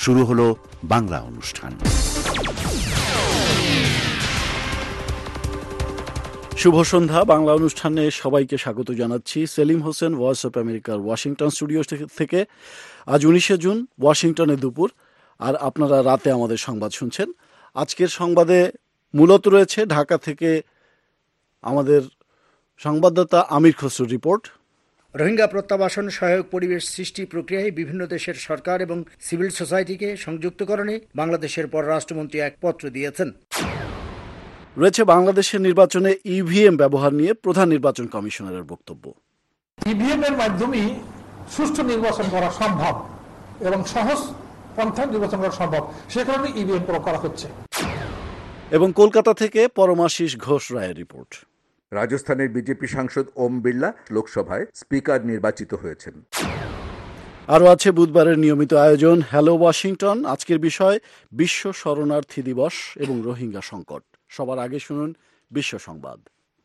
শুরু হলো বাংলা অনুষ্ঠান। শুভ সন্ধ্যা। বাংলা অনুষ্ঠানে সবাইকে স্বাগত জানাচ্ছি। সেলিম হোসেন, ভয়েস অফ আমেরিকার ওয়াশিংটন স্টুডিও থেকে। আজ 19শে জুন, ওয়াশিংটনে দুপুর, আর আপনারা রাতে আমাদের সংবাদ শুনছেন। আজকের সংবাদে মূলত রয়েছে ঢাকা থেকে আমাদের সংবাদদাতা আমির খসরুর রিপোর্ট। রোহিঙ্গা প্রত্যাবাসন সহায়ক পরিবেশ সৃষ্টি প্রক্রিয়ায় বিভিন্ন দেশের সরকার এবং সিভিল সোসাইটিকে সংযুক্তকরণে বাংলাদেশের পররাষ্ট্রমন্ত্রী এক পত্র দিয়েছেন। রয়েছে বাংলাদেশের নির্বাচনে ইভিএম ব্যবহার নিয়ে প্রধান নির্বাচন কমিশনারের বক্তব্য। ইভিএম এর মাধ্যমে সুষ্ঠু নির্বাচন করা সম্ভব এবং সহজ পন্থায় নির্বাচন করা সম্ভব, সে কারণে ইভিএম প্রয়োগ করা হচ্ছে। এবং কলকাতা থেকে পরমাশিস ঘোষ রায়ের রিপোর্ট। রাজস্থানের বিজেপি সাংসদ ওম বিড়লা লোকসভায় স্পিকার নির্বাচিত হয়েছেন। আরও আছে বুধবারের নিয়মিত আয়োজন হ্যালো ওয়াশিংটন। আজকের বিষয় বিশ্ব শরণার্থী দিবস এবং রোহিঙ্গা সংকট। সবার আগে শুনুন বিশ্ব সংবাদ।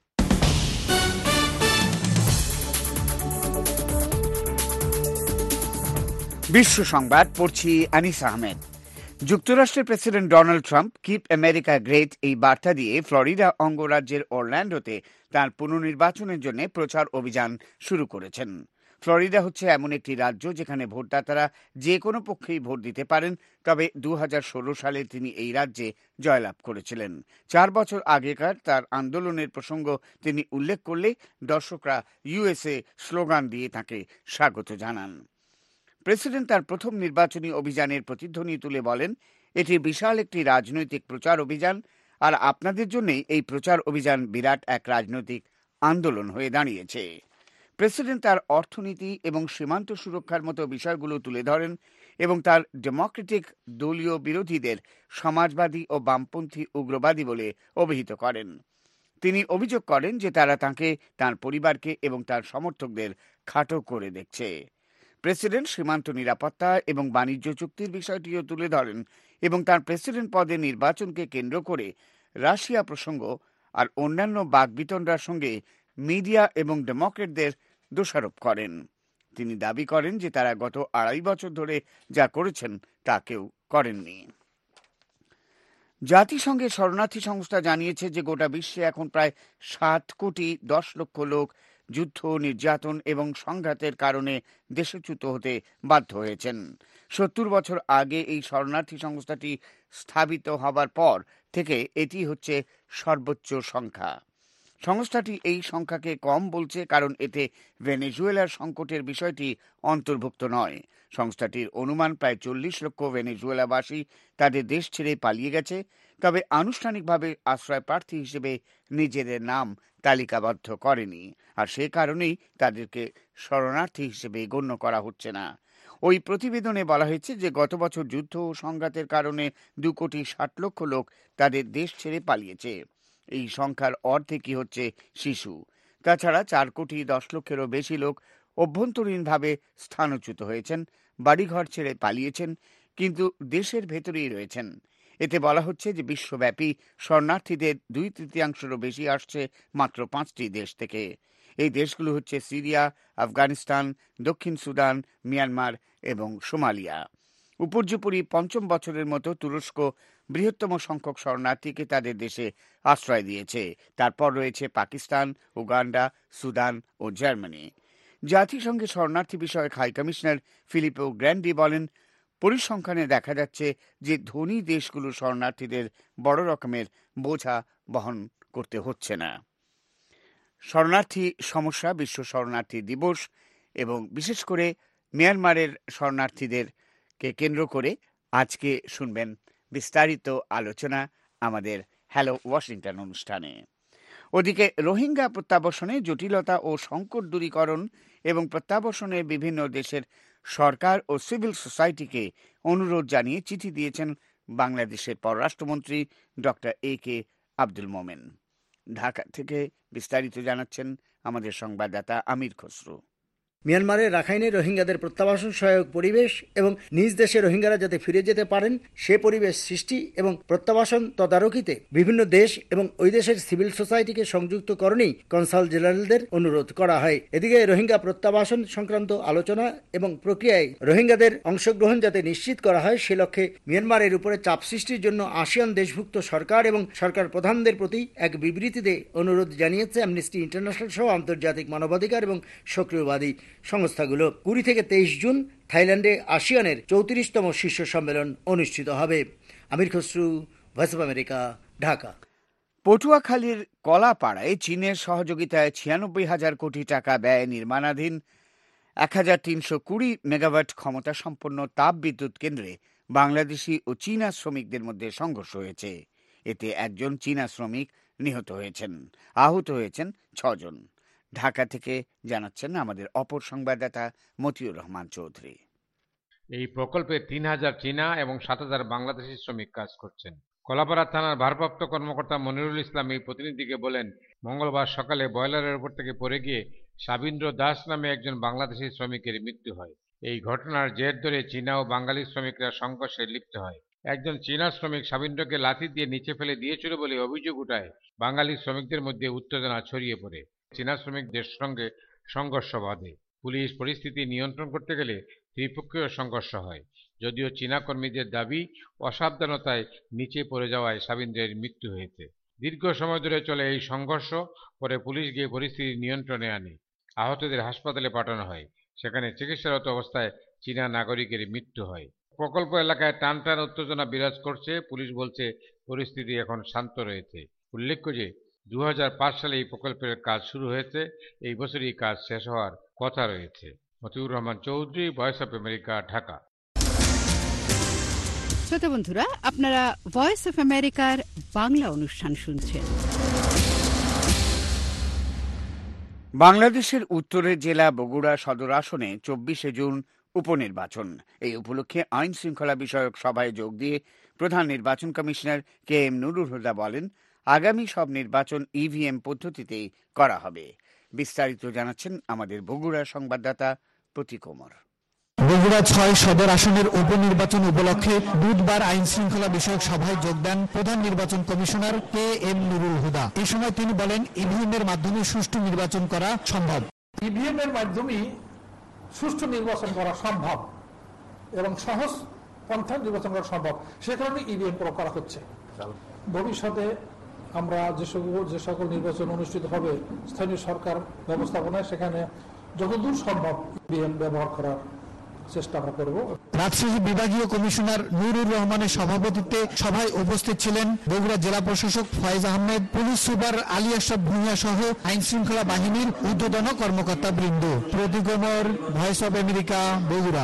বিশ্ব সংবাদ পড়ছি আনিস আহমেদ। যুক্তরাষ্ট্রের president Donald Trump keep America great এই বার্তা দিয়ে ফ্লোরিডা অঙ্গরাজ্যের অরল্যান্ডোতে তাঁর পুনর্নির্বাচনের জন্য প্রচার অভিযান শুরু করেছেন। ফ্লোরিডা হচ্ছে এমন একটি রাজ্য যেখানে ভোটদাতারা যে কোনো পক্ষেই ভোট দিতে পারেন, তবে 2016 সালে তিনি এই রাজ্যে জয়লাভ করেছিলেন। 4 বছর আগেকার তার আন্দোলনের প্রসঙ্গ তিনি উল্লেখ করলে দর্শকরা ইউএসএ স্লোগান দিয়ে তাকে স্বাগত জানান। প্রেসিডেন্ট তার প্রথম নির্বাচনী অভিযানের প্রতিধ্বনি তুলে বলেন, এটি বিশাল একটি রাজনৈতিক প্রচার অভিযান, আর আপনাদের জন্যই এই প্রচার অভিযান বিরাট এক রাজনৈতিক আন্দোলন হয়ে দাঁড়িয়েছে। প্রেসিডেন্ট তার অর্থনীতি এবং সীমান্ত সুরক্ষার মতো বিষয়গুলো তুলে ধরেন এবং তার ডেমোক্রেটিক দলীয় বিরোধীদের সমাজবাদী ও বামপন্থী উগ্রবাদী বলে অভিহিত করেন। তিনি অভিযোগ করেন যে তারা তাঁকে, তাঁর পরিবারকে এবং তার সমর্থকদের খাটো করে দেখছে। প্রেসিডেন্ট সীমান্ত নিরাপত্তা এবং বাণিজ্য চুক্তির বিষয়টিও তুলে ধরেন এবং তার প্রেসিডেন্ট পদে নির্বাচনকে কেন্দ্র করে রাশিয়া প্রসঙ্গ আর অন্যান্য বাকবিতণ্ডার সঙ্গে মিডিয়া এবং ডেমোক্রেটদের দোষারোপ করেন। তিনি দাবি করেন যে তারা গত 2.5 বছর ধরে যা করেছেন তা কেউ করেননি। জাতিসংঘের শরণার্থী সংস্থা জানিয়েছে যে গোটা বিশ্বে এখন প্রায় 7,10,00,000 লোক যুদ্ধ, নির্যাতন এবং সংঘাতের কারণে দেশচ্যুত হতে বাধ্য হয়েছেন। 70 বছর আগে এই শরণার্থী সংস্থাটি স্থাপিত হবার পর থেকে এটি হচ্ছে সর্বোচ্চ সংখ্যা। সংস্থাটি এই সংখ্যাকে কম বলছে কারণ এতে ভেনেজুয়েলার সংকটের বিষয়টি অন্তর্ভুক্ত নয়। সংস্থাটির অনুমান প্রায় 40 লক্ষ ভেনেজুয়েলাবাসী তাদের দেশ ছেড়ে পালিয়ে গেছে, তবে আনুষ্ঠানিকভাবে আশ্রয় প্রার্থী হিসেবে নিজেদের নাম তালিকাবদ্ধ করেনি, আর সে কারণেই তাদেরকে শরণার্থী হিসেবে গণ্য করা হচ্ছে না। ওই প্রতিবেদনে বলা হয়েছে যে গত বছর যুদ্ধ ও সংঘাতের কারণে 2,60,00,000 লোক তাদের দেশ ছেড়ে পালিয়েছে। এই সংখ্যার অর্ধেকই হচ্ছে শিশু। তাছাড়া 4,10,00,000-এরও বেশি লোক অভ্যন্তরীণভাবে স্থানচ্যুত হয়েছেন, বাড়িঘর ছেড়ে পালিয়েছেন, কিন্তু দেশের ভেতরেই রয়েছেন। এতে বলা হচ্ছে যে বিশ্বব্যাপী শরণার্থীদের 2/3-এরও বেশি আসছে মাত্র 5টি দেশ থেকে। এই দেশগুলো হচ্ছে সিরিয়া, আফগানিস্তান, দক্ষিণ সুদান, মিয়ানমার এবং সোমালিয়া। উপর্যুপরি 5ম বছরের মতো তুরস্ক বৃহত্তম সংখ্যক শরণার্থীকে তাদের দেশে আশ্রয় দিয়েছে। তারপর রয়েছে পাকিস্তান, উগান্ডা, সুদান ও জার্মানি। জাতিসংঘের শরণার্থী বিষয়ক হাই কমিশনার ফিলিপো গ্র্যান্ডি বলেন, পরিসংখ্যানে দেখা যাচ্ছে যে ধনী দেশগুলো শরণার্থীদের বড় রকমের বোঝা বহন করতে হচ্ছে না। শরণার্থী সমস্যা, বিশ্ব শরণার্থী দিবস এবং বিশেষ করে মিয়ানমারের শরণার্থীদেরকে কেন্দ্র করে আজকে শুনবেন বিস্তারিত আলোচনা আমাদের হ্যালো ওয়াশিংটন অনুষ্ঠানে। ওদিকে রোহিঙ্গা প্রত্যাবর্ষণে জটিলতা ও সংকট দূরীকরণ এবং প্রত্যাবর্ষণে বিভিন্ন দেশের সরকার ও সিভিল সোসাইটিকে অনুরোধ জানিয়ে চিঠি দিয়েছেন বাংলাদেশের পররাষ্ট্রমন্ত্রী ডক্টর A.K. আব্দুল মোমেন। ঢাকা থেকে বিস্তারিত জানাচ্ছেন আমাদের সংবাদদাতা আমির খসরু। মিয়ানমারের রাখাইনে রোহিঙ্গাদের প্রত্যাবাসন সহায়ক পরিবেশ এবং নিজ দেশে রোহিঙ্গারা যাতে ফিরে যেতে পারেন সে পরিবেশ সৃষ্টি এবং প্রত্যাবাসন তদারকিতে বিভিন্ন দেশ এবং ওই দেশের সিভিল সোসাইটিকে সংযুক্তকরণেই কনসাল জেনারেলদের অনুরোধ করা হয়। এদিকে রোহিঙ্গা প্রত্যাবাসন সংক্রান্ত আলোচনা এবং প্রক্রিয়ায় রোহিঙ্গাদের অংশগ্রহণ যাতে নিশ্চিত করা হয় সে লক্ষ্যে মিয়ানমারের উপরে চাপ সৃষ্টির জন্য আসিয়ান দেশভুক্ত সরকার এবং সরকার প্রধানদের প্রতি এক বিবৃতিতে অনুরোধ জানিয়েছে অ্যামনেস্টি ইন্টারন্যাশনাল সহ আন্তর্জাতিক মানবাধিকার এবং সক্রিয়বাদী সংস্থাগুলো। 20 থেকে 23 জুন থাইল্যান্ডে আসিয়ানের 34তম শীর্ষ সম্মেলন অনুষ্ঠিত হবে। Amir Khasru, voice of America, Dhaka. পটুয়াখালীর কলাপাড়ায় চীনের সহযোগিতায় 96,000 কোটি টাকা ব্যয়ে নির্মাণাধীন 1,320 মেগাওয়াট ক্ষমতা সম্পন্ন তাপ বিদ্যুৎ কেন্দ্রে বাংলাদেশি ও চীনা শ্রমিকদের মধ্যে সংঘর্ষ হয়েছে। এতে একজন চীনা শ্রমিক নিহত হয়েছেন, আহত হয়েছেন 6 জন। ঢাকা থেকে জানাচ্ছেন আমাদের অপর সংবাদদাতা মতিউর রহমান চৌধুরী। এই প্রকল্পে 3,000 চীনা এবং 7,000 বাংলাদেশি শ্রমিক কাজ করছেন। কলাপাড়া থানার ভারপ্রাপ্ত কর্মকর্তা মনিরুল ইসলাম এই প্রতিনিধিকে বলেন, মঙ্গলবার সকালে বয়লারের উপর থেকে পড়ে গিয়ে সাবীন্দ্র দাস নামে একজন বাংলাদেশি শ্রমিকের মৃত্যু হয়। এই ঘটনার জের ধরে চীনা ও বাঙালি শ্রমিকরা সংঘর্ষে লিপ্ত হয়। একজন চীনা শ্রমিক সাবীন্দ্রকে লাথি দিয়ে নিচে ফেলে দিয়েছিল বলে অভিযোগ উঠায় বাঙালি শ্রমিকদের মধ্যে উত্তেজনা ছড়িয়ে পড়ে। চীনা শ্রমিকদের সঙ্গে সংঘর্ষ বাধে। পুলিশ পরিস্থিতি নিয়ন্ত্রণ করতে গেলে ত্রিপক্ষীয় সংঘর্ষ হয়। যদিও চীনা কর্মীদের দাবি অসাবধানতায় নিচে পড়ে যাওয়ায় সাবীন্দ্রের মৃত্যু হয়েছে। দীর্ঘ সময় ধরে চলে এই সংঘর্ষ, পরে পুলিশ গিয়ে পরিস্থিতি নিয়ন্ত্রণে আনে। আহতদের হাসপাতালে পাঠানো হয়, সেখানে চিকিৎসারত অবস্থায় চীনা নাগরিকের মৃত্যু হয়। প্রকল্প এলাকায় টান টান উত্তেজনা বিরাজ করছে। পুলিশ বলছে পরিস্থিতি এখন শান্ত রয়েছে। উল্লেখ্য যে 2005 সালে এই প্রকল্পের কাজ শুরু হয়েছে। এই বছরই কাজ শেষ হওয়ার কথা রয়েছে। Motiur Rahman Chowdhury, voice of America, Dhaka. শ্রোতা বন্ধুরা, আপনারা ভয়েস অফ আমেরিকার বাংলা অনুষ্ঠান শুনছেন। বাংলাদেশের উত্তরের জেলা বগুড়া সদর আসনে 24 জুন উপনির্বাচন। এই উপলক্ষে আইন শৃঙ্খলা বিষয়ক সভায় যোগ দিয়ে প্রধান নির্বাচন কমিশনার KM নুরুল হুদা বলেন, আগামী সব নির্বাচন ইভিএম পদ্ধতিতেই করা হবে। বিস্তারিত জানাচ্ছেন আমাদের বগুড়া সংবাদদাতা প্রতীক কুমার। বগুড়া 6 সদর আসনের উপনির্বাচন উপলক্ষে বুধবার আইন শৃঙ্খলা বিষয়ক সভায় যোগ দেন প্রধান নির্বাচন কমিশনার KM নুরুল হুদা। এই সময় তিনি বলেন, ইভিএম এর মাধ্যমে সুষ্ঠু নির্বাচন করা সম্ভব। ইভিএম এর মাধ্যমে সুষ্ঠু নির্বাচন করা সম্ভব এবং সহজ পন্থায় নির্বাচন করা সম্ভব, সে কারণে ইভিএম প্রয়োগ করা হচ্ছে। ভবিষ্যতে আমরা যে সকল নির্বাচন অনুষ্ঠিত হবে স্থানীয় সরকার ব্যবস্থাপনায়, সেখানে যতদূর সম্ভব ইভিএম ব্যবহার করার চেষ্টা আমরা করব। রাজশাহী বিভাগীয় কমিশনার নুরুর রহমানের সভাপতিত্বে সভায় উপস্থিত ছিলেন বগুড়া জেলা প্রশাসক ফয়েজ আহমেদ, পুলিশ সুপার আলী আশরাফ ভূঁইয়া সহ আইন শৃঙ্খলা বাহিনীর ঊর্ধ্বতন কর্মকর্তা বৃন্দ। Pratik Kumar, voice of America, Bogura.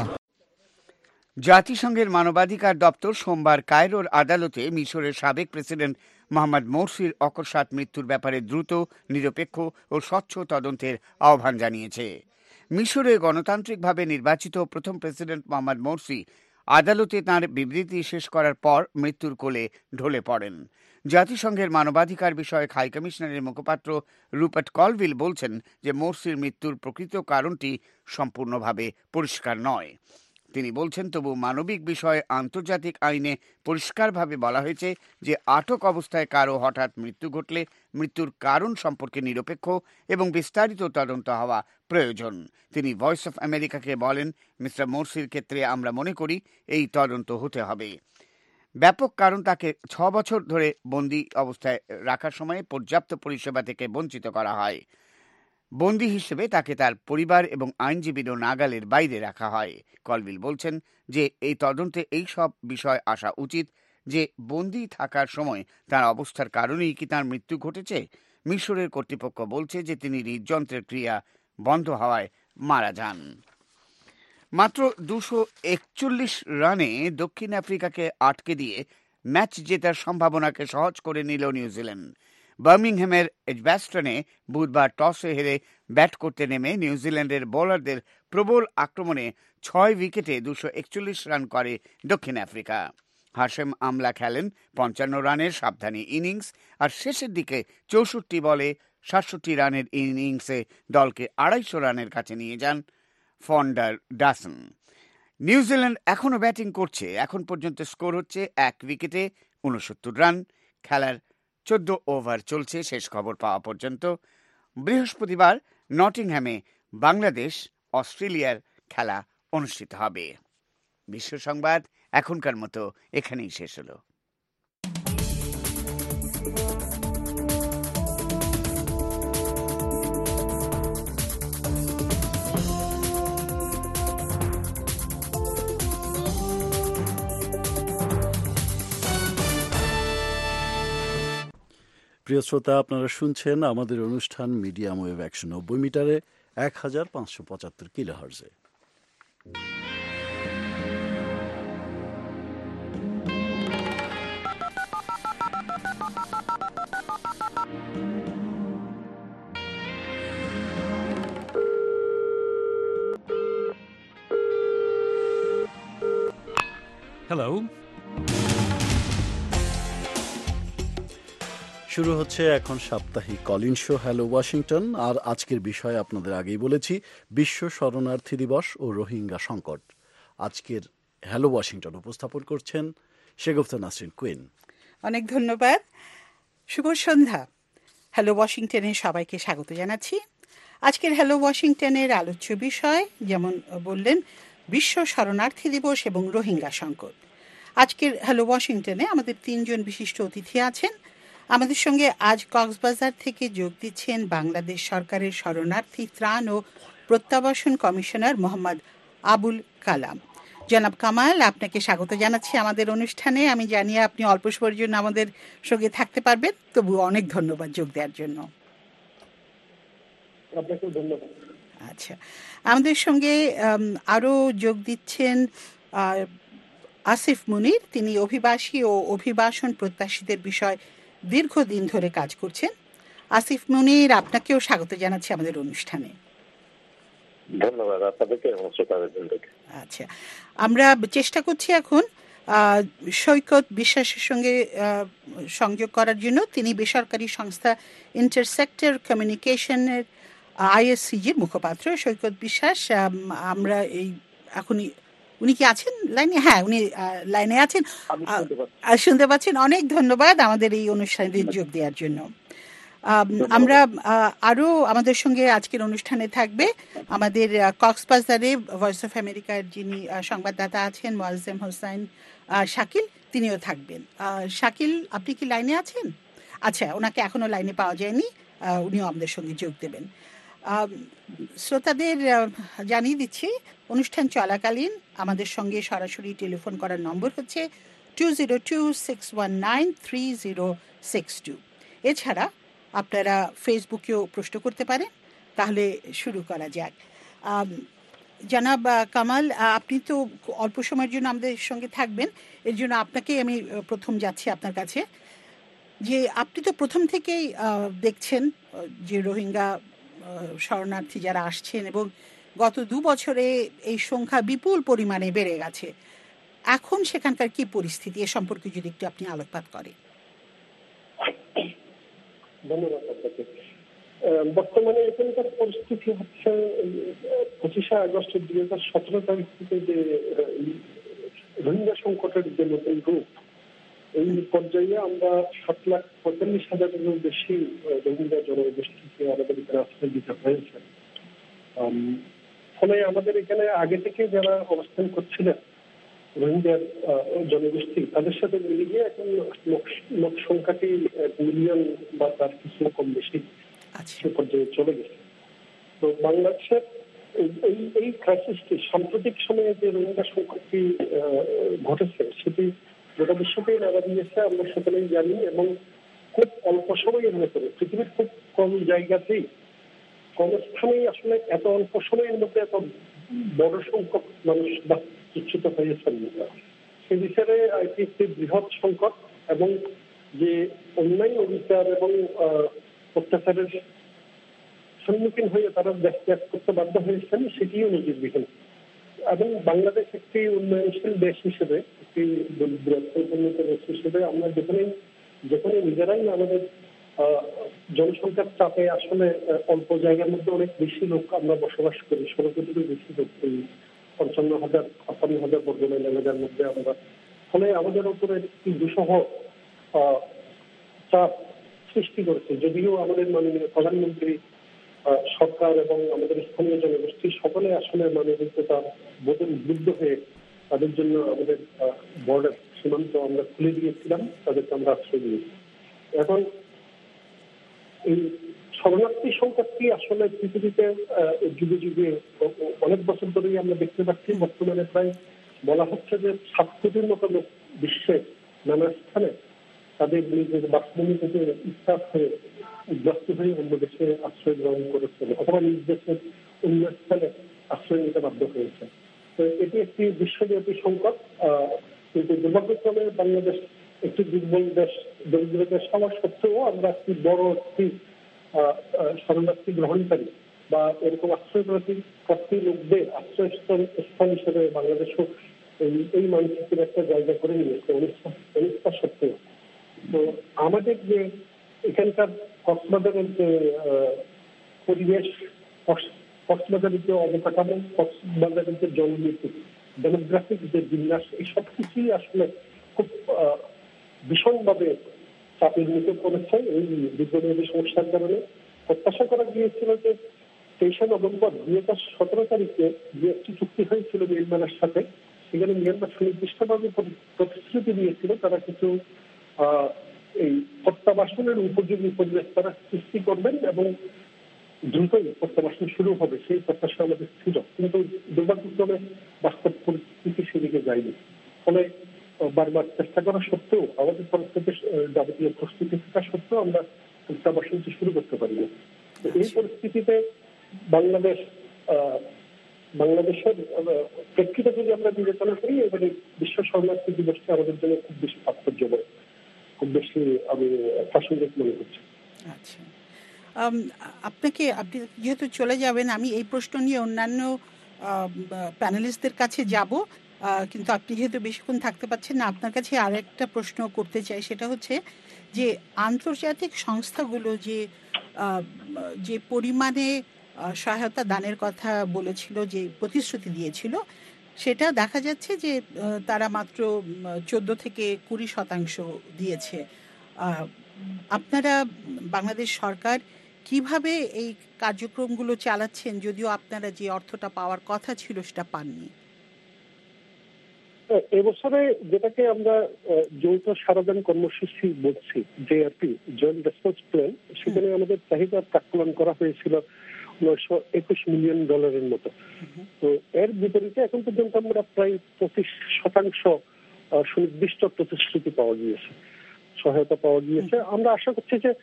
জাতিসংঘের মানবাধিকার দপ্তর সোমবার কায়রোর আদালতে মিশরের সাবেক প্রেসিডেন্ট মোহাম্মদ মোরসির অকস্মাৎ মৃত্যুর ব্যাপারে দ্রুত, নিরপেক্ষ ও স্বচ্ছ তদন্তের আহ্বান জানিয়েছে। মিশরে গণতান্ত্রিকভাবে নির্বাচিত প্রথম প্রেসিডেন্ট মোহাম্মদ মোরসি আদালতে তাঁর বিবৃতি শেষ করার পর মৃত্যুর কোলে ঢলে পড়েন। জাতিসংঘের মানবাধিকার বিষয়ক হাই কমিশনারের মুখপাত্র রুপার্ট কলভিল বলছেন যে মোরসির মৃত্যুর প্রকৃত কারণটি সম্পূর্ণভাবে পরিষ্কার নয়। তিনি বলছেন, তবু মানবিক বিষয়ে আন্তর্জাতিক আইনে পরিষ্কারভাবে বলা হয়েছে যে আটক অবস্থায় কারো হঠাৎ মৃত্যু ঘটলে মৃত্যুর কারণ সম্পর্কে নিরপেক্ষ এবং বিস্তারিত তদন্ত হওয়া প্রয়োজন। তিনি ভয়েস অফ আমেরিকাকে বলেন, মিস্টার মোরসির ক্ষেত্রে আমরা মনে করি এই তদন্ত হতে হবে। ব্যাপক কারণ তাকে 6 বছর ধরে বন্দী অবস্থায় রাখার সময় পর্যাপ্ত পরিষেবা থেকে বঞ্চিত করা হয়। বন্দী হিসেবে তাকে তার পরিবার এবং আইনজীবীরও নাগালের বাইরে রাখা হয়। কলভিল বলছেন যে এই তদন্তে এই সব বিষয় আসা উচিত যে বন্দী থাকার সময় তার অবস্থার কারণেই কি তার মৃত্যু ঘটেছে। মিশরের কর্তৃপক্ষ বলছে যে তিনি হৃদযন্ত্রের ক্রিয়া বন্ধ হওয়ায় মারা যান। মাত্র 241 রানে দক্ষিণ আফ্রিকাকে আটকে দিয়ে ম্যাচ জেতার সম্ভাবনাকে সহজ করে নিল নিউজিল্যান্ড। বার্মিংহামের এজবাস্টনে বুধবার টসে হেরে ব্যাট করতে নেমে নিউজিল্যান্ডের বোলারদের প্রবল আক্রমণে 6 উইকেটে 241 রান করে দক্ষিণ আফ্রিকা। হাশেম আমলা খেলেন 55 রানের সাবধানী ইনিংস, আর শেষের দিকে 64 বলে 67 রানের ইনিংসে দলকে 250 রানের কাছে নিয়ে যান। ফন্ডার ডাসন। নিউজিল্যান্ড এখনও ব্যাটিং করছে। এখন পর্যন্ত স্কোর হচ্ছে 1 উইকেটে 69 রান। খেলার 14 ওভার চলছে শেষ খবর পাওয়া পর্যন্ত। বৃহস্পতিবার নটিংহ্যামে বাংলাদেশ অস্ট্রেলিয়ার খেলা অনুষ্ঠিত হবে। বিশ্ব সংবাদ এখনকার মতো এখানেই শেষ হলো। প্রিয় শ্রোতা, আপনারা শুনছেন আমাদের অনুষ্ঠান মিডিয়াম ওয়েভ 190 মিটারে 1575 কিলোহার্জে। হ্যালো, শুরু হচ্ছে এখন সাপ্তাহিক কলিন শো হ্যালো ওয়াশিংটন। আর আজকের বিষয় আপনাদের আগেই বলেছি, বিশ্ব শরণার্থী দিবস ও রোহিঙ্গা সংকট। আজকের হ্যালো ওয়াশিংটন উপস্থাপন করছেন শেগুফতা নাসরিন কুইন। অনেক ধন্যবাদ। শুভ সন্ধ্যা। হ্যালো ওয়াশিংটনে সবাইকে স্বাগত জানাচ্ছি। আজকের হ্যালো ওয়াশিংটনের আলোচ্য বিষয়, যেমন বললেন, বিশ্ব শরণার্থী দিবস এবং রোহিঙ্গা সংকট। আজকের হ্যালো ওয়াশিংটনে আমাদের 3 জন বিশিষ্ট অতিথি আছেন। আমাদের সঙ্গে আজ কক্সবাজার থেকে যোগ দিচ্ছেন বাংলাদেশ সরকারের শরণার্থী ত্রাণ ও প্রত্যাবাসন কমিশনার মোহাম্মদ আবুল কালাম। জনাব কামাল, আপনাকে স্বাগত জানাচ্ছি আমাদের অনুষ্ঠানে। আমি জানি আপনি অল্প সময়ের জন্য আমাদের সঙ্গে থাকতে পারবেন, তবু অনেক ধন্যবাদ যোগ দেওয়ার জন্য। আপনাকে ধন্যবাদ। আচ্ছা, আমাদের সঙ্গে আরও যোগ দিচ্ছেন আসিফ মুনির। তিনি অভিবাসী ও অভিবাসন প্রত্যাশীদের বিষয় দীর্ঘদিন ধরে কাজ করছেন। আসিফ মুনির, আপনাকেও স্বাগত জানাচ্ছি আমাদের অনুষ্ঠানে। ধন্যবাদ আপনাদেরকে এবং শ্রোতাদেরকে। আচ্ছা, আমরা চেষ্টা করছি এখন সৈকত বিশ্বাসের সঙ্গে সংযোগ করার জন্য। তিনি বেসরকারি সংস্থা ইন্টারসেক্টর কমিউনিকেশনের ISCGর মুখপাত্র। সৈকত বিশ্বাস, আমরা এই এখনই, উনি কি আছেন লাইনে? হ্যাঁ, উনি লাইনে আছেন, শুনতে পাচ্ছেন। অনেক ধন্যবাদ আমাদের এই অনুষ্ঠানে যোগ দেওয়ার জন্য। আমরা আরও আমাদের সঙ্গে আজকের অনুষ্ঠানে থাকবে আমাদের কক্সবাজারে ভয়েস অফ আমেরিকার যিনি সংবাদদাতা আছেন মোয়াজ্জেম হোসাইন শাকিল, তিনিও থাকবেন। শাকিল, আপনি কি লাইনে আছেন? আচ্ছা, ওনাকে এখনও লাইনে পাওয়া যায়নি, উনিও আমাদের সঙ্গে যোগ দেবেন। শ্রোতাদের জানিয়ে দিচ্ছি, অনুষ্ঠান চলাকালীন আমাদের সঙ্গে সরাসরি টেলিফোন করার নম্বর হচ্ছে 202-619-3062। এছাড়া আপনারা ফেসবুকেও প্রশ্ন করতে পারেন। তাহলে শুরু করা যাক। জনাব কামাল, আপনি তো অল্প সময়ের জন্য আমাদের সঙ্গে থাকবেন, এর জন্য আপনাকেই আমি প্রথম যাচ্ছি আপনার কাছে, যে আপনি তো প্রথম থেকেই দেখছেন যে রোহিঙ্গা শরণার্থী যারা আসছেন, এবং গত 2 বছরে এই সংখ্যা বিপুল পরিমাণে বেড়ে গেছে। এখন সেখানকার কি পরিস্থিতি, এ সম্পর্কে যদি একটু আপনি আলোকপাত করেন। ধন্যবাদ আপনাকে। বর্তমানে এখানকার পরিস্থিতি হচ্ছে 25শে আগস্ট 2017 তারিখ থেকে যে রোহিঙ্গা সংকটের যে নতুন রূপ, এই পর্যায়ে আমরা 7,45,000-এরও বেশি রোহিঙ্গা জনগোষ্ঠীকে আমাদের এখানে আশ্রয় দিতে হয়েছে। ফলে আমাদের এখানে আগে থেকে যারা অবস্থান করছিলেন রোহিঙ্গার জনগোষ্ঠী, তাদের সাথে মিলিয়ে এখন মোট সংখ্যাটি 1 মিলিয়ন বা তার কিছু কম বেশি সে পর্যায়ে চলে গেছে। তো বাংলাদেশের এই ক্রাইসিসটি, সাম্প্রতিক সময়ে যে রোহিঙ্গা সংকটটি ঘটেছে, সেটি গোটা বিশ্বকেই নাড়া দিয়েছে, আমরা সকলেই জানি। এবং খুব অল্প সময়ের ভেতরে পৃথিবীর খুব কম জায়গাতেই, কম স্থানেই আসলে এত অল্প সময়ের মধ্যে এত বড় সংখ্যক মানুষ বাস্তুচ্যুত হয়েছেন। সে বিষয়ে এটি একটি বৃহৎ সংকট, এবং যে অন্যায় অবিচার এবং অত্যাচারের সম্মুখীন হয়ে তারা দেশ ত্যাগ করতে বাধ্য হয়েছেন, সেটিও নজিরবিহীন। এবং বাংলাদেশ একটি উন্নয়নশীল দেশ হিসেবে, একটি দরিদ্র দেশ হিসেবে আমরা যেখানে নিজেরাই আমাদের জনসংখ্যার চাপে আসলে অল্প জায়গার মধ্যে অনেক বেশি লোক আমরা বসবাস করি, 16 কোটিরও বেশি লোক এই 55,000 বর্গ মাইল এলাকার মধ্যে আমরা। ফলে আমাদের উপরে একটি দুঃসহ চাপ সৃষ্টি করেছে। যদিও আমাদের মাননীয় প্রধানমন্ত্রী, সরকার এবং আমাদের স্থানীয় জনগোষ্ঠী সকলে আসলে মানবিকতার বোধে উদ্বুদ্ধ হয়ে তাদের জন্য আমাদের বর্ডার সীমান্ত আমরা খুলে দিয়েছিলাম, তাদেরকে আমরা আশ্রয় দিয়েছি। এখন এই শরণার্থী সংকটটি আসলে পৃথিবীতে যুগে যুগে অনেক বছর ধরেই আমরা দেখতে পাচ্ছি। বর্তমানে প্রায় বলা হচ্ছে যে 7 কোটির মতো লোক বিশ্বে নানা স্থানে তাদের নিজের বাসভূমি থেকে ইচ্ছা হয়ে উদ্বাস্ত হয়ে অন্য দেশে আশ্রয় গ্রহণ করেছেন অথবা নিজ দেশের অন্য স্থানে আশ্রয় নিতে বাধ্য হয়েছে। তো এটি একটি বিশ্বব্যাপী সংকট। কিন্তু দুর্ভাগ্যক্রমে বাংলাদেশ একটি দুর্বল দেশ, দরিদ্র দেশ হওয়া সত্ত্বেও আমরা একটি বড় একটি শরণার্থী গ্রহণকারী বা এরকম আশ্রয়প্রার্থী লোকদের আশ্রয়স্থল হিসেবে বাংলাদেশও এই মানচিত্রের একটা জায়গা করে নিয়েছে অনিচ্ছা সত্ত্বেও। তো আমাদের যে এখানকার কক্সবাজারের যে পরিবেশ, কক্সবাজারের যে অবকাঠামো, কক্সবাজারের যে জননীতি, ডেমোগ্রাফিক যে বিন্যাস, এই সব কিছুই আসলে খুব ভীষণভাবে চাপের মুখে পড়েছে এই দীর্ঘমেয়াদী সমস্যার কারণে। প্রত্যাশা করা গিয়েছিল যে 23 নভেম্বর 2017 তারিখে যে একটি চুক্তি হয়েছিল মিয়ানমারের সাথে, সেখানে মিয়ানমার সুনির্দিষ্টভাবে প্রতিশ্রুতি দিয়েছিল তারা কিছু এই প্রত্যাবাসনের উপযোগী পরিবেশ তারা সৃষ্টি করবেন এবং দ্রুতই প্রত্যাবাসন শুরু হবে, সেই প্রত্যাশা আমাদের ছিল। কিন্তু দুর্ভাগ্যক্রমে বাস্তব পরিস্থিতি সেদিকে যায়নি। ফলে বারবার চেষ্টা করা সত্ত্বেও, আমাদের তরফ থেকে যাবতীয় প্রস্তুতি থাকা সত্ত্বেও আমরা প্রত্যাবাসনটি শুরু করতে পারি না। এই পরিস্থিতিতে বাংলাদেশের প্রেক্ষিতে যদি আমরা বিবেচনা করি, এবারে বিশ্ব শরণার্থী দিবসটা আমাদের জন্য খুব বেশি তাৎপর্যময়, খুব বেশি আমি প্রাসঙ্গিক মনে করছি। আচ্ছা, আপনি যেহেতু চলে যাবেন, আমি এই প্রশ্ন নিয়ে অন্যান্য প্যানেলিস্টদের কাছে যাব, কিন্তু আপনি যেহেতু বেশিক্ষণ থাকতে পারছেন না, আপনার কাছে আর একটা প্রশ্ন করতে চাই। সেটা হচ্ছে যে আন্তর্জাতিক সংস্থাগুলো যে পরিমাণে সহায়তা দানের কথা বলেছিল, যে প্রতিশ্রুতি দিয়েছিল, সেটা দেখা যাচ্ছে যে তারা মাত্র 14 থেকে 20% দিয়েছে। আপনারা বাংলাদেশ সরকার কিভাবে এই কার্যক্রমগুলো চালাচ্ছেন, যদিও আপনারা যে অর্থটা পাওয়ার কথা ছিল সেটা পাননি? এবছরে যেটাকে আমরা যৌথ সারাদান কর্মসূচি বলছি, জেআরপি, জয়েন্ট রেসপন্স প্ল্যান, সেখানে আমাদের চাহিদা প্রাক্কলন করা হয়েছিল $921 মিলিয়ন মতো। তো এর বিপরীতে এখন পর্যন্ত আমরা প্রায় 25% সুনির্দিষ্ট প্রতিশ্রুতি পাওয়া গিয়েছে, সহায়তা পাওয়া গিয়েছে। আমরা আশা করছি যে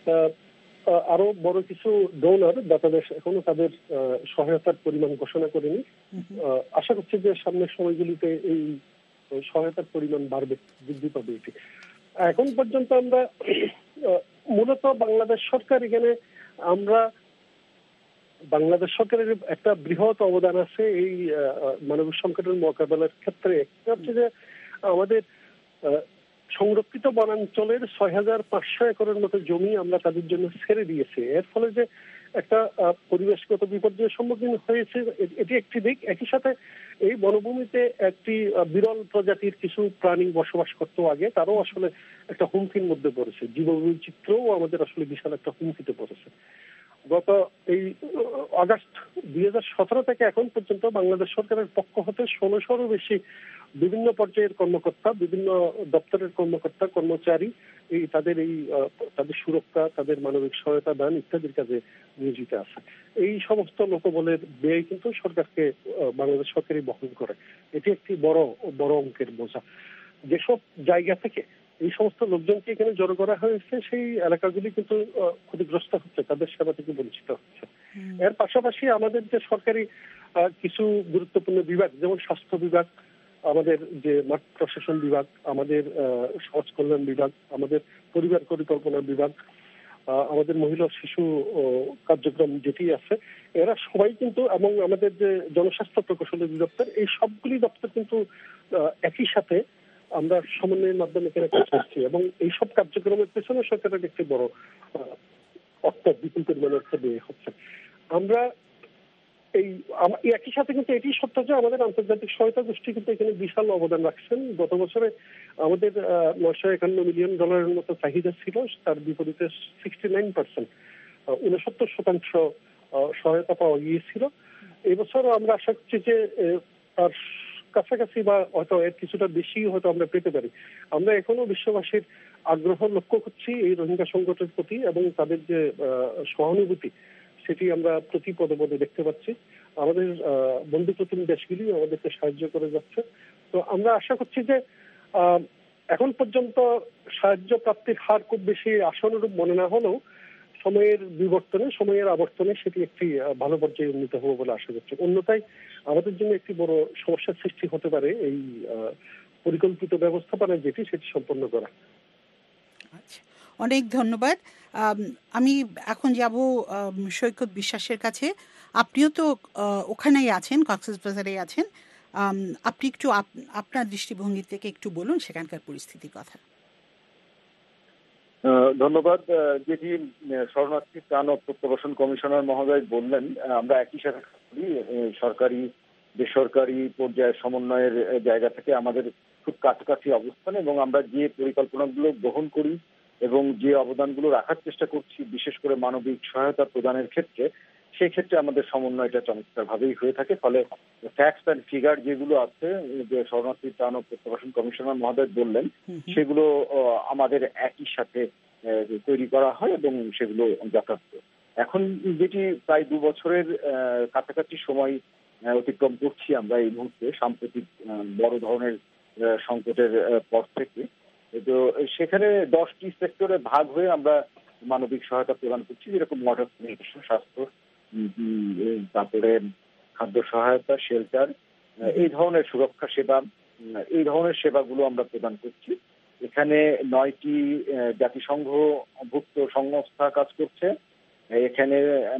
আরো বড় কিছু ডোনার দাতাদেশ এখনো তাদের সহায়তার পরিমাণ ঘোষণা করেনি। আশা করছি যে সামনের সময়গুলিতে এই সহায়তার পরিমাণ বাড়বে, বৃদ্ধি পাবে। এটি এখন পর্যন্ত আমরা মূলত বাংলাদেশ সরকার, এখানে আমরা বাংলাদেশ সরকারের একটা বৃহৎ অবদান আছে এই মানবিক সংকটের মোকাবেলার ক্ষেত্রে। হচ্ছে যে আমাদের সংরক্ষিত বনাঞ্চলের 6,500 একরের মতো জমি আমরা তাদের জন্য ছেড়ে দিয়েছি। এর ফলে যে একটা পরিবেশগত বিপর্যয়ের সম্মুখীন হয়েছে, এটি একটি দিক। একই সাথে এই বনভূমিতে একটি বিরল প্রজাতির কিছু প্রাণী বসবাস করতো আগে, তারাও আসলে একটা হুমকির মধ্যে পড়েছে। জীববৈচিত্র্যও আমাদের আসলে বিশাল একটা হুমকিতে পড়েছে। গত এই আগস্ট 2017 থেকে এখন পর্যন্ত বাংলাদেশ সরকারের পক্ষ হতে 1600-এরও বেশি বিভিন্ন পর্যায়ের কর্মকর্তা, বিভিন্ন দপ্তরের কর্মকর্তা কর্মচারী তাদের সুরক্ষা, তাদের মানবিক সহায়তা দান ইত্যাদির কাজে নিয়োজিত আছে। এই সমস্ত লোকবলের ব্যয় কিন্তু সরকারকে, বাংলাদেশ সরকারই বহন করে। এটি একটি বড় অঙ্কের বোঝা। যেসব জায়গা থেকে এই সমস্ত লোকজনকে এখানে জড়ো করা হয়েছে, সেই এলাকাগুলি কিন্তু ক্ষতিগ্রস্ত হচ্ছে, তাদের সেবা থেকে বঞ্চিত হচ্ছে। এর পাশাপাশি আমাদের যে সরকারি কিছু গুরুত্বপূর্ণ বিভাগ, যেমন স্বাস্থ্য বিভাগ, আমাদের যে মাঠ প্রশাসন বিভাগ, আমাদের সমাজ কল্যাণ বিভাগ, আমাদের পরিবার পরিকল্পনা বিভাগ, আমাদের মহিলা শিশু কার্যক্রম যেটি আছে, এরা সবাই কিন্তু, এবং আমাদের যে জনস্বাস্থ্য প্রকৌশলী দপ্তর, এই সবগুলি দপ্তর কিন্তু একই সাথে আমরা সমন্বয়ের মাধ্যমে এখানে কাজ করছি এবং এইসব কার্যক্রমের পেছনে সরকারের একটি বড় অর্থ, বিপুল পরিমাণ অর্থ দিয়ে হচ্ছে। আমরা এই একই সাথে কিন্তু এটি সত্য যে আমাদের আন্তর্জাতিক সহায়তা গোষ্ঠী কিন্তু এখানে বিশাল অবদান রাখছেন। গত বছরে আমাদের $951 মিলিয়ন মতো চাহিদা ছিল, তার বিপরীতে 69%, 69% সহায়তা পাওয়া গিয়েছিল। এবছরও আমরা আশা করছি যে তার কাছাকাছি বা হয়তো এর কিছুটা বেশি হয়তো আমরা পেতে পারি। আমরা এখনো বিশ্ববাসীর আগ্রহ লক্ষ্য করছি এই রোহিঙ্গা সংকটের প্রতি এবং তাদের যে সহানুভূতি সেটি আমরা প্রতি পদে পদে দেখতে পাচ্ছি। আমাদের বন্ধু প্রতিম দেশগুলি আমাদেরকে সাহায্য করে যাচ্ছে। তো আমরা আশা করছি যে এখন পর্যন্ত সাহায্য প্রাপ্তির হার খুব বেশি আশানুরূপ মনে না হলেও সময়ের বিবর্তনে, সময়ের আবর্তনে সেটি একটি ভালো পর্যায়ে উন্নীত হবে বলে আশা করছি। অন্যথায় আমাদের জন্য একটি বড় সমস্যার সৃষ্টি হতে পারে এই পরিকল্পিত ব্যবস্থাপনা যেটি সেটি সম্পন্ন করা। আচ্ছা, অনেক ধন্যবাদ। আমি এখন যাব সৈকত বিশ্বাসের কাছে। আপনিও তো ওখানেই আছেন, কক্সবাজারে আছেন। আপনি একটু আপনার দৃষ্টিভঙ্গি থেকে একটু বলুন সেখানকার পরিস্থিতির কথা। ধন্যবাদ। যেটি শরণার্থী ত্রাণ ও প্রত্যাবাসন কমিশনার মহোদয় বললেন, আমরা একই সাথে সরকারি বেসরকারি পর্যায়ে সমন্বয়ের জায়গা থেকে আমাদের খুব কাছাকাছি অবস্থান এবং আমরা যে পরিকল্পনাগুলো গ্রহণ করি এবং যে অবদানগুলো রাখার চেষ্টা করছি, বিশেষ করে মানবিক সহায়তা প্রদানের ক্ষেত্রে, সেই ক্ষেত্রে আমাদের সমন্বয়টা চমৎকারভাবেই হয়ে থাকে। ফলে ফ্যাক্টস অ্যান্ড ফিগার যেগুলো আছে যে শরণার্থী ত্রাণ ও প্রত্যাবাসন কমিশনার মহোদয় বললেন, সেগুলো আমাদের একই সাথে তৈরি করা হয় এবং সেগুলো যথার্থ। এখন যেটি প্রায় 2 বছরের কাছাকাছি সময় অতিক্রম করছি আমরা এই মুহূর্তে সাম্প্রতিক বড় ধরনের সংকটের পর থেকে, তো সেখানে 10টি সেক্টরে ভাগ হয়ে আমরা মানবিক সহায়তা প্রদান করছি, যেরকম ওয়াটার স্যানিটেশন, স্বাস্থ্য, তারপরে খাদ্য সহায়তা, শেল্টার, এই ধরনের সুরক্ষা সেবা, এই ধরনের সেবাগুলো আমরা প্রদান করছি। এখানে 9টি জাতিসংঘভুক্ত সংস্থা কাজ করছে, এখানে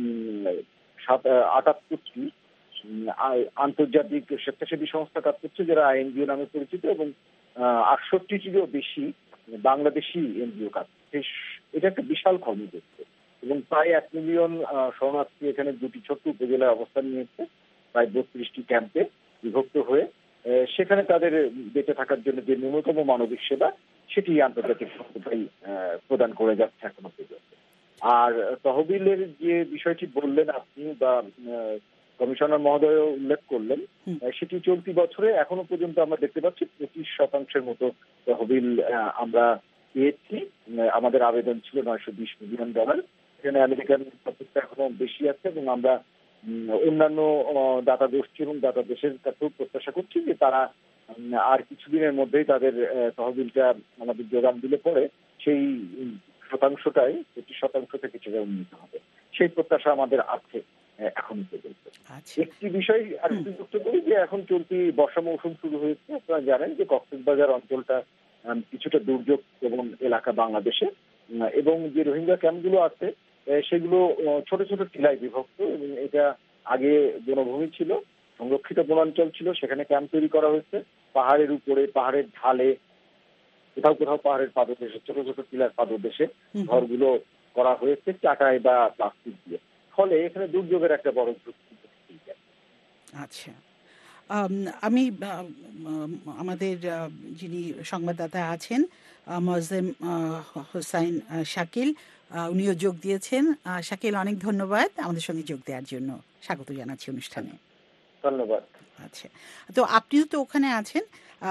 78টি আন্তর্জাতিক স্বেচ্ছাসেবী সংস্থা কাজ করছে যারা আইএনজিও নামে পরিচিত এবং 68টিরও বেশি বাংলাদেশি এনজিও কাজ করছে। এটা একটা বিশাল কর্মক্ষেত্র এবং প্রায় 1 মিলিয়ন শরণার্থী এখানে 2টি ছোট্ট উপজেলায় অবস্থান নিয়েছে, প্রায় 32টি ক্যাম্পে বিভক্ত হয়ে। সেখানে তাদের বেঁচে থাকার জন্য যে ন্যূনতম মানবিক সেবা সেটি আন্তর্জাতিক সংস্থাই প্রদান করে যাচ্ছে এখনো পর্যন্ত। আর তহবিলের যে বিষয়টি বললেন আপনি বা কমিশনার মহোদয় উল্লেখ করলেন, সেটি চলতি বছরে এখনো পর্যন্ত আমরা দেখতে পাচ্ছি 25% মতো তহবিল আমরা পেয়েছি। আমাদের আবেদন ছিল $920 মিলিয়ন। এখানে আমেরিকান প্রচেষ্টা এখনো বেশি আছে এবং আমরা অন্যান্য দাতা গোষ্ঠী এবং দাতা দেশের কাছেও প্রত্যাশা করছি যে তারা আর কিছুদিনের মধ্যেই তাদের তহবিলটা আমাদের যোগান দিলে পরে সেই শতাংশটাই 25% থেকে সেটা উন্নীত হবে, সেই প্রত্যাশা আমাদের আছে এখন পর্যন্ত। একটি বিষয় আর একটু যুক্ত করি যে এখন চলতি বর্ষা মৌসুম শুরু হয়েছে। আপনারা জানেন যে কক্সবাজার অঞ্চলটা কিছুটা দুর্যোগ এবং এলাকা বাংলাদেশে, এবং যে রোহিঙ্গা ক্যাম্পগুলো আছে সেগুলো ছোট ছোট টিলায় বিভক্ত এবং এটা আগে বনভূমি ছিল, সংরক্ষিত বনাঞ্চল ছিল, সেখানে ক্যাম্প তৈরি করা হয়েছে। পাহাড়ের উপরে, পাহাড়ের ঢালে, কোথাও কোথাও পাহাড়ের পাদদেশে, ছোট ছোট টিলার পাদদেশে ঘরগুলো করা হয়েছে চাটাই বা প্লাস্টিক দিয়ে। ফলে এখানে দুর্যোগের একটা বড় ঝুঁকি। আচ্ছা, আমি আমাদের যিনি সংবাদদাতা আছেন মোয়াজ্জেম হোসাইন শাকিল, উনিও যোগ দিয়েছেন। শাকিল, অনেক ধন্যবাদ আমাদের সঙ্গে যোগ দেওয়ার জন্য। স্বাগত জানাচ্ছি অনুষ্ঠানে। ধন্যবাদ। আচ্ছা, তো আপনিও তো ওখানে আছেন,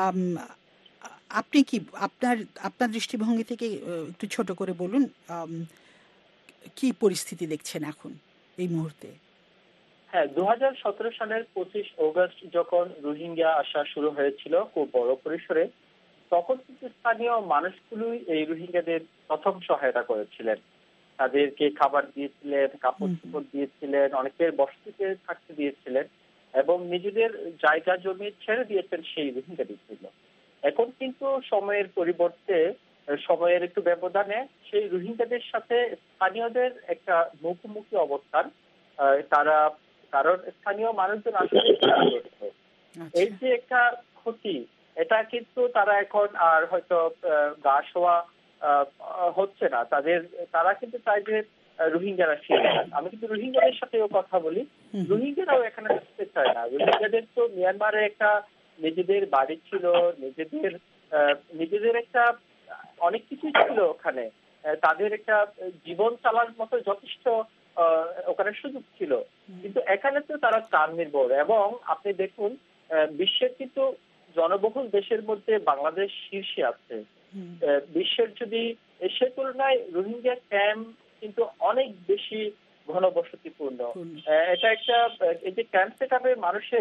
আপনি কি আপনার দৃষ্টিভঙ্গি থেকে একটু ছোট করে বলুন কি পরিস্থিতি দেখছেন এখন এই মুহূর্তে? হ্যাঁ, 2017 সালের 25 অগস্ট যখন রোহিঙ্গা আসা শুরু হয়েছিল খুব বড় পরিসরে, তখন কিন্তু স্থানীয় মানুষগুলোই এই রোহিঙ্গাদের প্রথম সহায়তা করেছিলেন। তাদেরকে খাবার দিয়েছিলেন, কাপড় চোপড় দিয়েছিলেন, অনেকের বসতিতে থাকতে দিয়েছিলেন এবং নিজেদের জায়গা জমি ছেড়ে দিয়েছেন সেই রোহিঙ্গাদের জন্য। এখন কিন্তু সময়ের পরিবর্তে, সময়ের একটু ব্যবধানে সেই রোহিঙ্গাদের সাথে স্থানীয়দের একটা মুখোমুখি অবস্থান। তারা, কারণ স্থানীয় মানুষজন আসলে এই যে একটা ক্ষতি, এটা কিন্তু তারা এখন আর হয়তো গা শোয়া হচ্ছে না। তারা কিন্তু চায় যে রোহিঙ্গারা ফিরে যান। আমি কিন্তু রোহিঙ্গাদের সাথেও কথা বলি, রোহিঙ্গারাও এখানে থাকতে চায় না। রোহিঙ্গাদের তো মিয়ানমারে একটা নিজেদের বাড়ি ছিল, নিজেদের একটা অনেক কিছুই ছিল ওখানে, তাদের একটা জীবন চালার মতো যথেষ্ট ওখানে সুযোগ ছিল। কিন্তু এখানে তো তারা ত্রাণ নির্ভর। এবং আপনি দেখুন বিশ্বের কিন্তু জনবহুল দেশের মধ্যে বাংলাদেশ শীর্ষে আছে বিশ্বের। যদি সে তুলনায় রোহিঙ্গা ক্যাম্প কিন্তু অনেক বেশি ঘনবসতিপূর্ণ। এটা একটা এই যে ক্যাম্প সেটআপে মানুষের,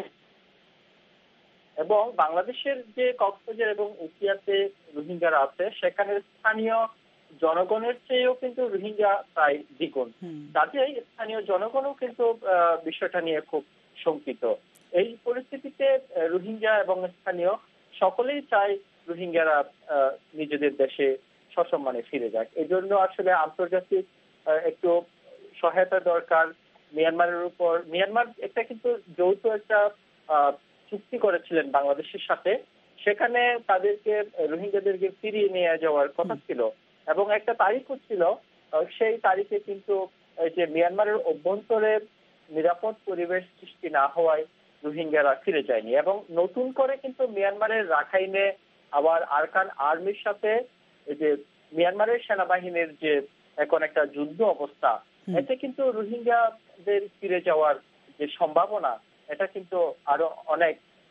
এবং বাংলাদেশের যে কক্সবাজার এবং উখিয়াতে রোহিঙ্গারা আছে সেখানে স্থানীয় জনগণের চেয়েও কিন্তু রোহিঙ্গা প্রায় দ্বিগুণ। কাজেই স্থানীয় জনগণও কিন্তু বিষয়টা নিয়ে খুব শঙ্কিত। এই পরিস্থিতিতে রোহিঙ্গা এবং স্থানীয় সকলেই চায় রোহিঙ্গারা নিজেদের দেশে সসম্মানে ফিরে যাক। এই জন্য আসলে আন্তর্জাতিক একটু সহায়তা দরকার মিয়ানমারের উপর। মিয়ানমার একটা কিন্তু যৌথ একটা চুক্তি করেছিলেন বাংলাদেশের সাথে, সেখানে তাদেরকে রোহিঙ্গাদেরকে ফিরিয়ে নিয়ে যাওয়ার কথা ছিল এবং একটা তারিখও ছিল। সেই তারিখে কিন্তু যে মিয়ানমারের অভ্যন্তরে নিরাপদ পরিবেশ সৃষ্টি না হওয়ায় রোহিঙ্গারা ফিরে যায়নি। এবং নতুন করে কিন্তু মিয়ানমারের রাখাইনে আবার আরকান আর্মির সাথে এই যে মিয়ানমারের সেনাবাহিনীর যে এখন একটা যুদ্ধ অবস্থা, এতে কিন্তু রোহিঙ্গাদের ফিরে যাওয়ার যে সম্ভাবনা এটা কিন্তু আরো অনেক,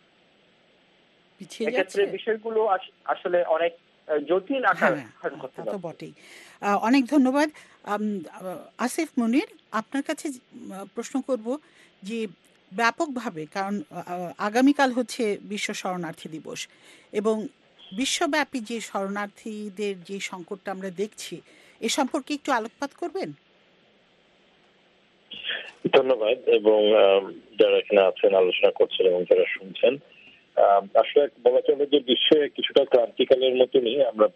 এক্ষেত্রে বিষয়গুলো আসলে অনেক জটিল আকার ধারণ করতে পারে। বটেই। অনেক ধন্যবাদ। আসিফ মুনির, আপনার কাছে প্রশ্ন করব যে ব্যাপকভাবে, কারণ আগামীকাল হচ্ছে বিশ্ব শরণার্থী দিবস এবং বিশ্বব্যাপী যে শরণার্থীদের যে সংকটটা আমরা দেখছি এ সম্পর্কে একটু আলোকপাত করবেন? ধন্যবাদ। এবং যারা এখানে আছেন আলোচনা করছেন এবং যারা শুনছেন, আসলে বলা চলে যে বিশ্বে কিছুটা ক্রান্তিকালের মতনই আমরা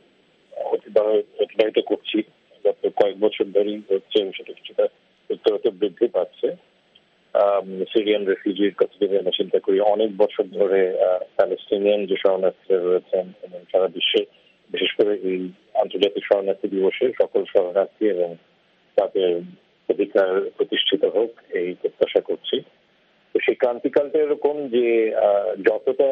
অতিবাহিত করছি। গত কয়েক বছর ধরেই হচ্ছে, সেটা কিছুটা উত্তরোত্তর বৃদ্ধি পাচ্ছে। সিরিয়ান রেফিউজির কথা যদি আমরা চিন্তা করি, অনেক বছর ধরে প্যালেস্টিনিয়ান যে শরণার্থীরা রয়েছেন এবং সারা বিশ্বে, বিশেষ করে এই আন্তর্জাতিক শরণার্থী দিবসে সকল শরণার্থী এবং তাদের অধিকার প্রতিষ্ঠিত হোক এই প্রত্যাশা করছি। তো সেই ক্রান্তিকালটা এরকম যে যতটা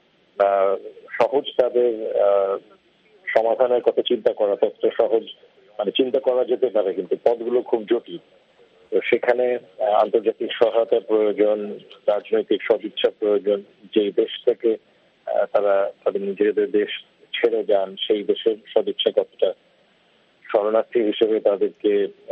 সহজ তাদের সমাধানের কথা চিন্তা করা, ততটা সহজ চিন্তা করা যেতে পারে, কিন্তু পথগুলো খুব জটিল। তো সেখানে আন্তর্জাতিক সহায়তা প্রয়োজন, রাজনৈতিক সদিচ্ছা প্রয়োজন। যে দেশ থেকে তারা তাদের নিজেদের দেশ ছেড়ে যান সেই দেশের সদিচ্ছা কতটা, শরণার্থী হিসেবে তাদেরকে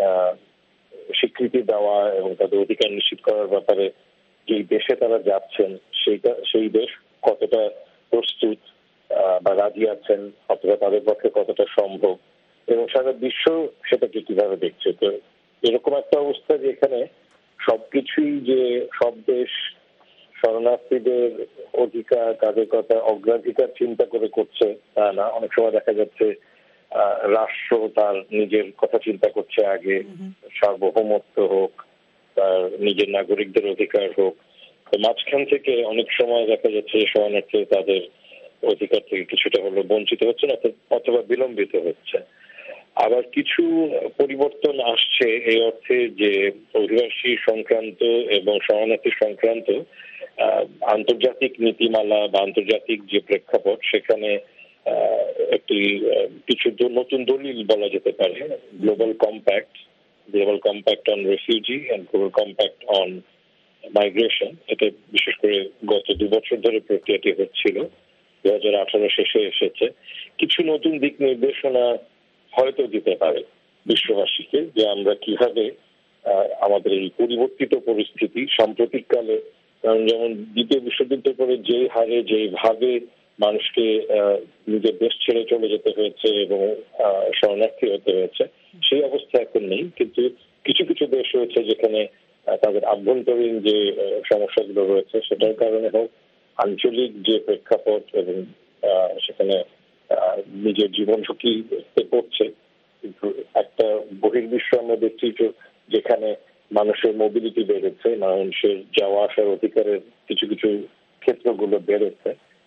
স্বীকৃতি দেওয়া এবং তাদের অধিকার নিশ্চিত করার ব্যাপারে যে দেশে তারা যাচ্ছেন সেই দেশ কতটা প্রস্তুত বা রাজি আছেন, অথবা তাদের পক্ষে কতটা সম্ভব, এবং সারা বিশ্ব সেটাকে কিভাবে দেখছে। তো এরকম একটা অবস্থা যেখানে সবকিছুই যে সব দেশ শরণার্থীদের অধিকার, তাদের কথা অগ্রাধিকার চিন্তা করে করছে তা না। অনেক সময় দেখা যাচ্ছে রাষ্ট্র তার নিজের কথা চিন্তা করছে আগে, সার্বভৌমত্ব হোক, তার নিজের নাগরিকদের অধিকার হোক। তো মাঝখান থেকে অনেক সময় দেখা যাচ্ছে শরণার্থী তাদের অধিকার থেকে কিছুটা হলো বঞ্চিত হচ্ছে না, অথবা বিলম্বিত হচ্ছে। আবার কিছু পরিবর্তন আসছে এই অর্থে যে অভিবাসী সংক্রান্ত এবং শরণার্থী সংক্রান্ত আন্তর্জাতিক নীতিমালা বা আন্তর্জাতিক যে প্রেক্ষাপট, সেখানে একটি কিছু নতুন দলিল বলা যেতে পারে। Global compact on refugee and global compact on migration, এটা বিশেষ করে গত 2 বছর ধরে প্রক্রিয়াটি হচ্ছিল, 2018 শেষে এসেছে। কিছু নতুন দিক নির্দেশনা হয়তো দিতে পারে বিশ্ববাসীকে যে আমরা কিভাবে আমাদের এই পরিবর্তিত পরিস্থিতি সাম্প্রতিককালে, কারণ যেমন দ্বিতীয় বিশ্বযুদ্ধের পরে যে হারে যেভাবে মানুষকে নিজের দেশ ছেড়ে চলে যেতে হয়েছে এবং শরণার্থী হতে হয়েছে, সেই অবস্থা এখন নেই। কিন্তু কিছু কিছু দেশ রয়েছে যেখানে তাদের আভ্যন্তরীণ যে সমস্যাগুলো রয়েছে সেটার কারণে হোক, আঞ্চলিক যে প্রেক্ষাপট এবং সেখানে নিজের জীবন ঝুঁকিতে পড়ছে। কিন্তু একটা বহির্বিশ্ব আমরা দেখছি যেখানে মানুষের মোবিলিটি বেড়েছে, মানুষের যাওয়া আসার অধিকারের কিছু কিছু ক্ষেত্রগুলো বেড়েছে,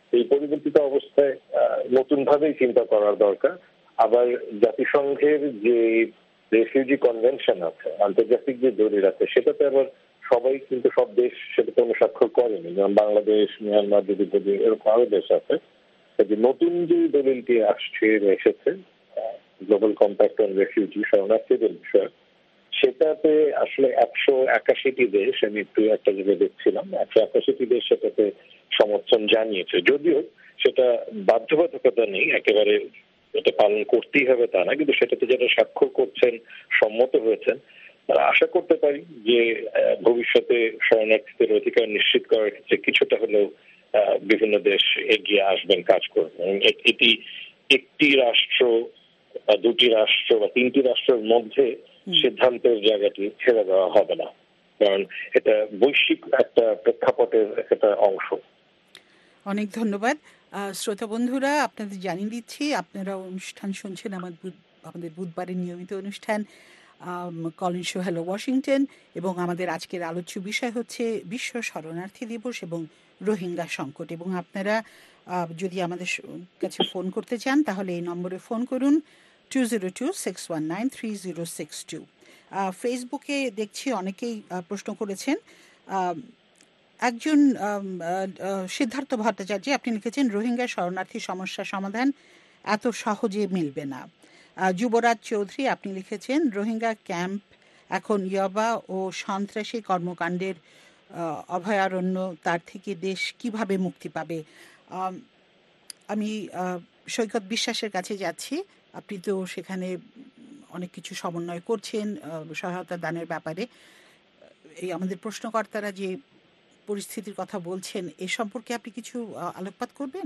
এই পরিবর্তিত অবস্থায় নতুন ভাবেই চিন্তা করার দরকার। আবার জাতিসংঘের যে রেফিউজি কনভেনশন আছে, আন্তর্জাতিক যে দলিল আছে, সেটাতে আবার সবাই কিন্তু সব দেশ সেটাতে অনুস্বাক্ষর করেনি। যেমন বাংলাদেশ, মিয়ানমার, যদি এরকম আরো দেশ আছে। নতুন যে দলিলটি এসেছে গ্লোবাল কম্প্যাক্ট অন রেফিউজি, শরণার্থীদের বিষয়, সেটাতে আসলে 181টি দেশ, আমি একটু একটা জায়গায় দেখছিলাম, 181টি দেশ সেটাতে সমর্থন জানিয়েছে। যদিও সেটা বাধ্যবাধকতা নেই, একেবারে এটা পালন করতেই হবে তা না, কিন্তু সেটাতে যারা স্বাক্ষর করছেন, সম্মত হয়েছেন, তারা আশা করতে পারি যে ভবিষ্যতে শরণার্থীদের অধিকার নিশ্চিত করার ক্ষেত্রে কিছুটা হলেও বিভিন্ন দেশ এগিয়ে আসবেন, কাজ করবেন। এটি একটি রাষ্ট্র বা দুটি রাষ্ট্র বা তিনটি রাষ্ট্রের মধ্যে সিদ্ধান্তের জায়গাটি ছেড়ে দেওয়া হবে না, কারণ এটা বৈশ্বিক একটা প্রেক্ষাপটের একটা অংশ। অনেক ধন্যবাদ। শ্রোতা বন্ধুরা, আপনাদের জানিয়ে দিচ্ছি আপনারা অনুষ্ঠান শুনছেন আমাদের বুধবারের নিয়মিত অনুষ্ঠান কলিন শো হ্যালো ওয়াশিংটন, এবং আমাদের আজকের আলোচ্য বিষয় হচ্ছে বিশ্ব শরণার্থী দিবস এবং রোহিঙ্গা সংকট। এবং আপনারা যদি আমাদের কাছে ফোন করতে চান তাহলে এই নম্বরে ফোন করুন 202-619-3062। ফেসবুকে দেখছি অনেকেই প্রশ্ন করেছেন। একজন সিদ্ধার্থ ভট্টাচার্য, আপনি লিখেছেন রোহিঙ্গা শরণার্থী সমস্যা সমাধান এত সহজে মিলবে না। যুবরাজ চৌধুরী, আপনি লিখেছেন রোহিঙ্গা ক্যাম্প এখন ইয়াবা ও সন্ত্রাসী কর্মকাণ্ডের অভয়ারণ্য, তার থেকে দেশ কিভাবে মুক্তি পাবে। আমি সৈকত বিশ্বাসের কাছে যাচ্ছি। আপনি তো সেখানে অনেক কিছু সমন্বয় করছেন সহায়তা দানের ব্যাপারে। এই আমাদের প্রশ্নকর্তারা যে পরিস্থিতির কথা বলছেন, এ সম্পর্কে আপনি কিছু আলোকপাত করবেন?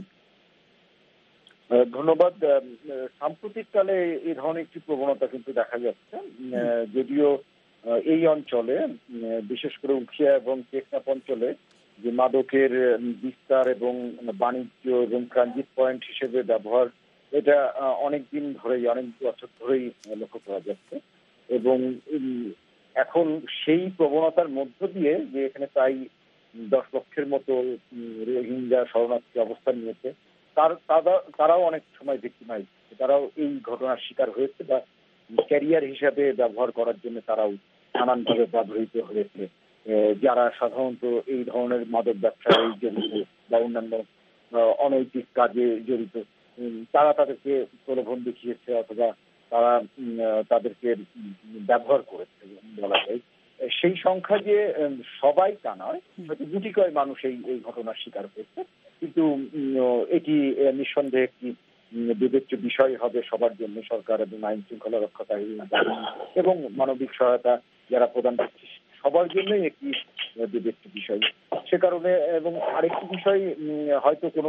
ধন্যবাদ। সাম্প্রতিককালে এই ধরনের একটি প্রবণতা কিন্তু দেখা যাচ্ছে, যদিও এই অঞ্চলে বিশেষ করে উখিয়া এবং টেকনাফ অঞ্চলে যে মাদকের বিস্তার এবং বাণিজ্য এবং ট্রানজিট পয়েন্ট হিসেবে ব্যবহার, এটা অনেক দিন ধরেই, অনেক বছর ধরেই লক্ষ্য করা যাচ্ছে। এবং এখন সেই প্রবণতার মধ্য দিয়ে যে এখানে প্রায় 10 লক্ষের মতো রোহিঙ্গা শরণার্থী অবস্থান নিয়েছে, তারাও অনেক সময় ভিক্টিমাইজ, তারাও এই ঘটনার শিকার হয়েছে বা ক্যারিয়ার হিসাবে ব্যবহার করার জন্য তারাও নানানভাবে ব্যবহৃত হয়েছে। যারা সাধারণত এই ধরনের মাদক ব্যবসায় জড়িত বা অন্যান্য অনৈতিক কাজে জড়িত, তারা তাদেরকে প্রলোভন দেখিয়েছে অথবা তারা তাদেরকে ব্যবহার করেছে বলা যায়। সেই সংখ্যা যে সবাই তা নয়, হয়তো গুটি কয়েক মানুষ এই ঘটনার শিকার হয়েছে, কিন্তু এটি নিঃসন্দেহে একটি বিবেচ্য বিষয় হবে সবার জন্য। সরকার এবং আইন শৃঙ্খলা রক্ষাকারী এবং মানবিক সহায়তা যারা প্রদান করছে সবার জন্যই একটি বিবেচ্য বিষয়। সে কারণে, এবং আরেকটি বিষয় হয়তো কোনো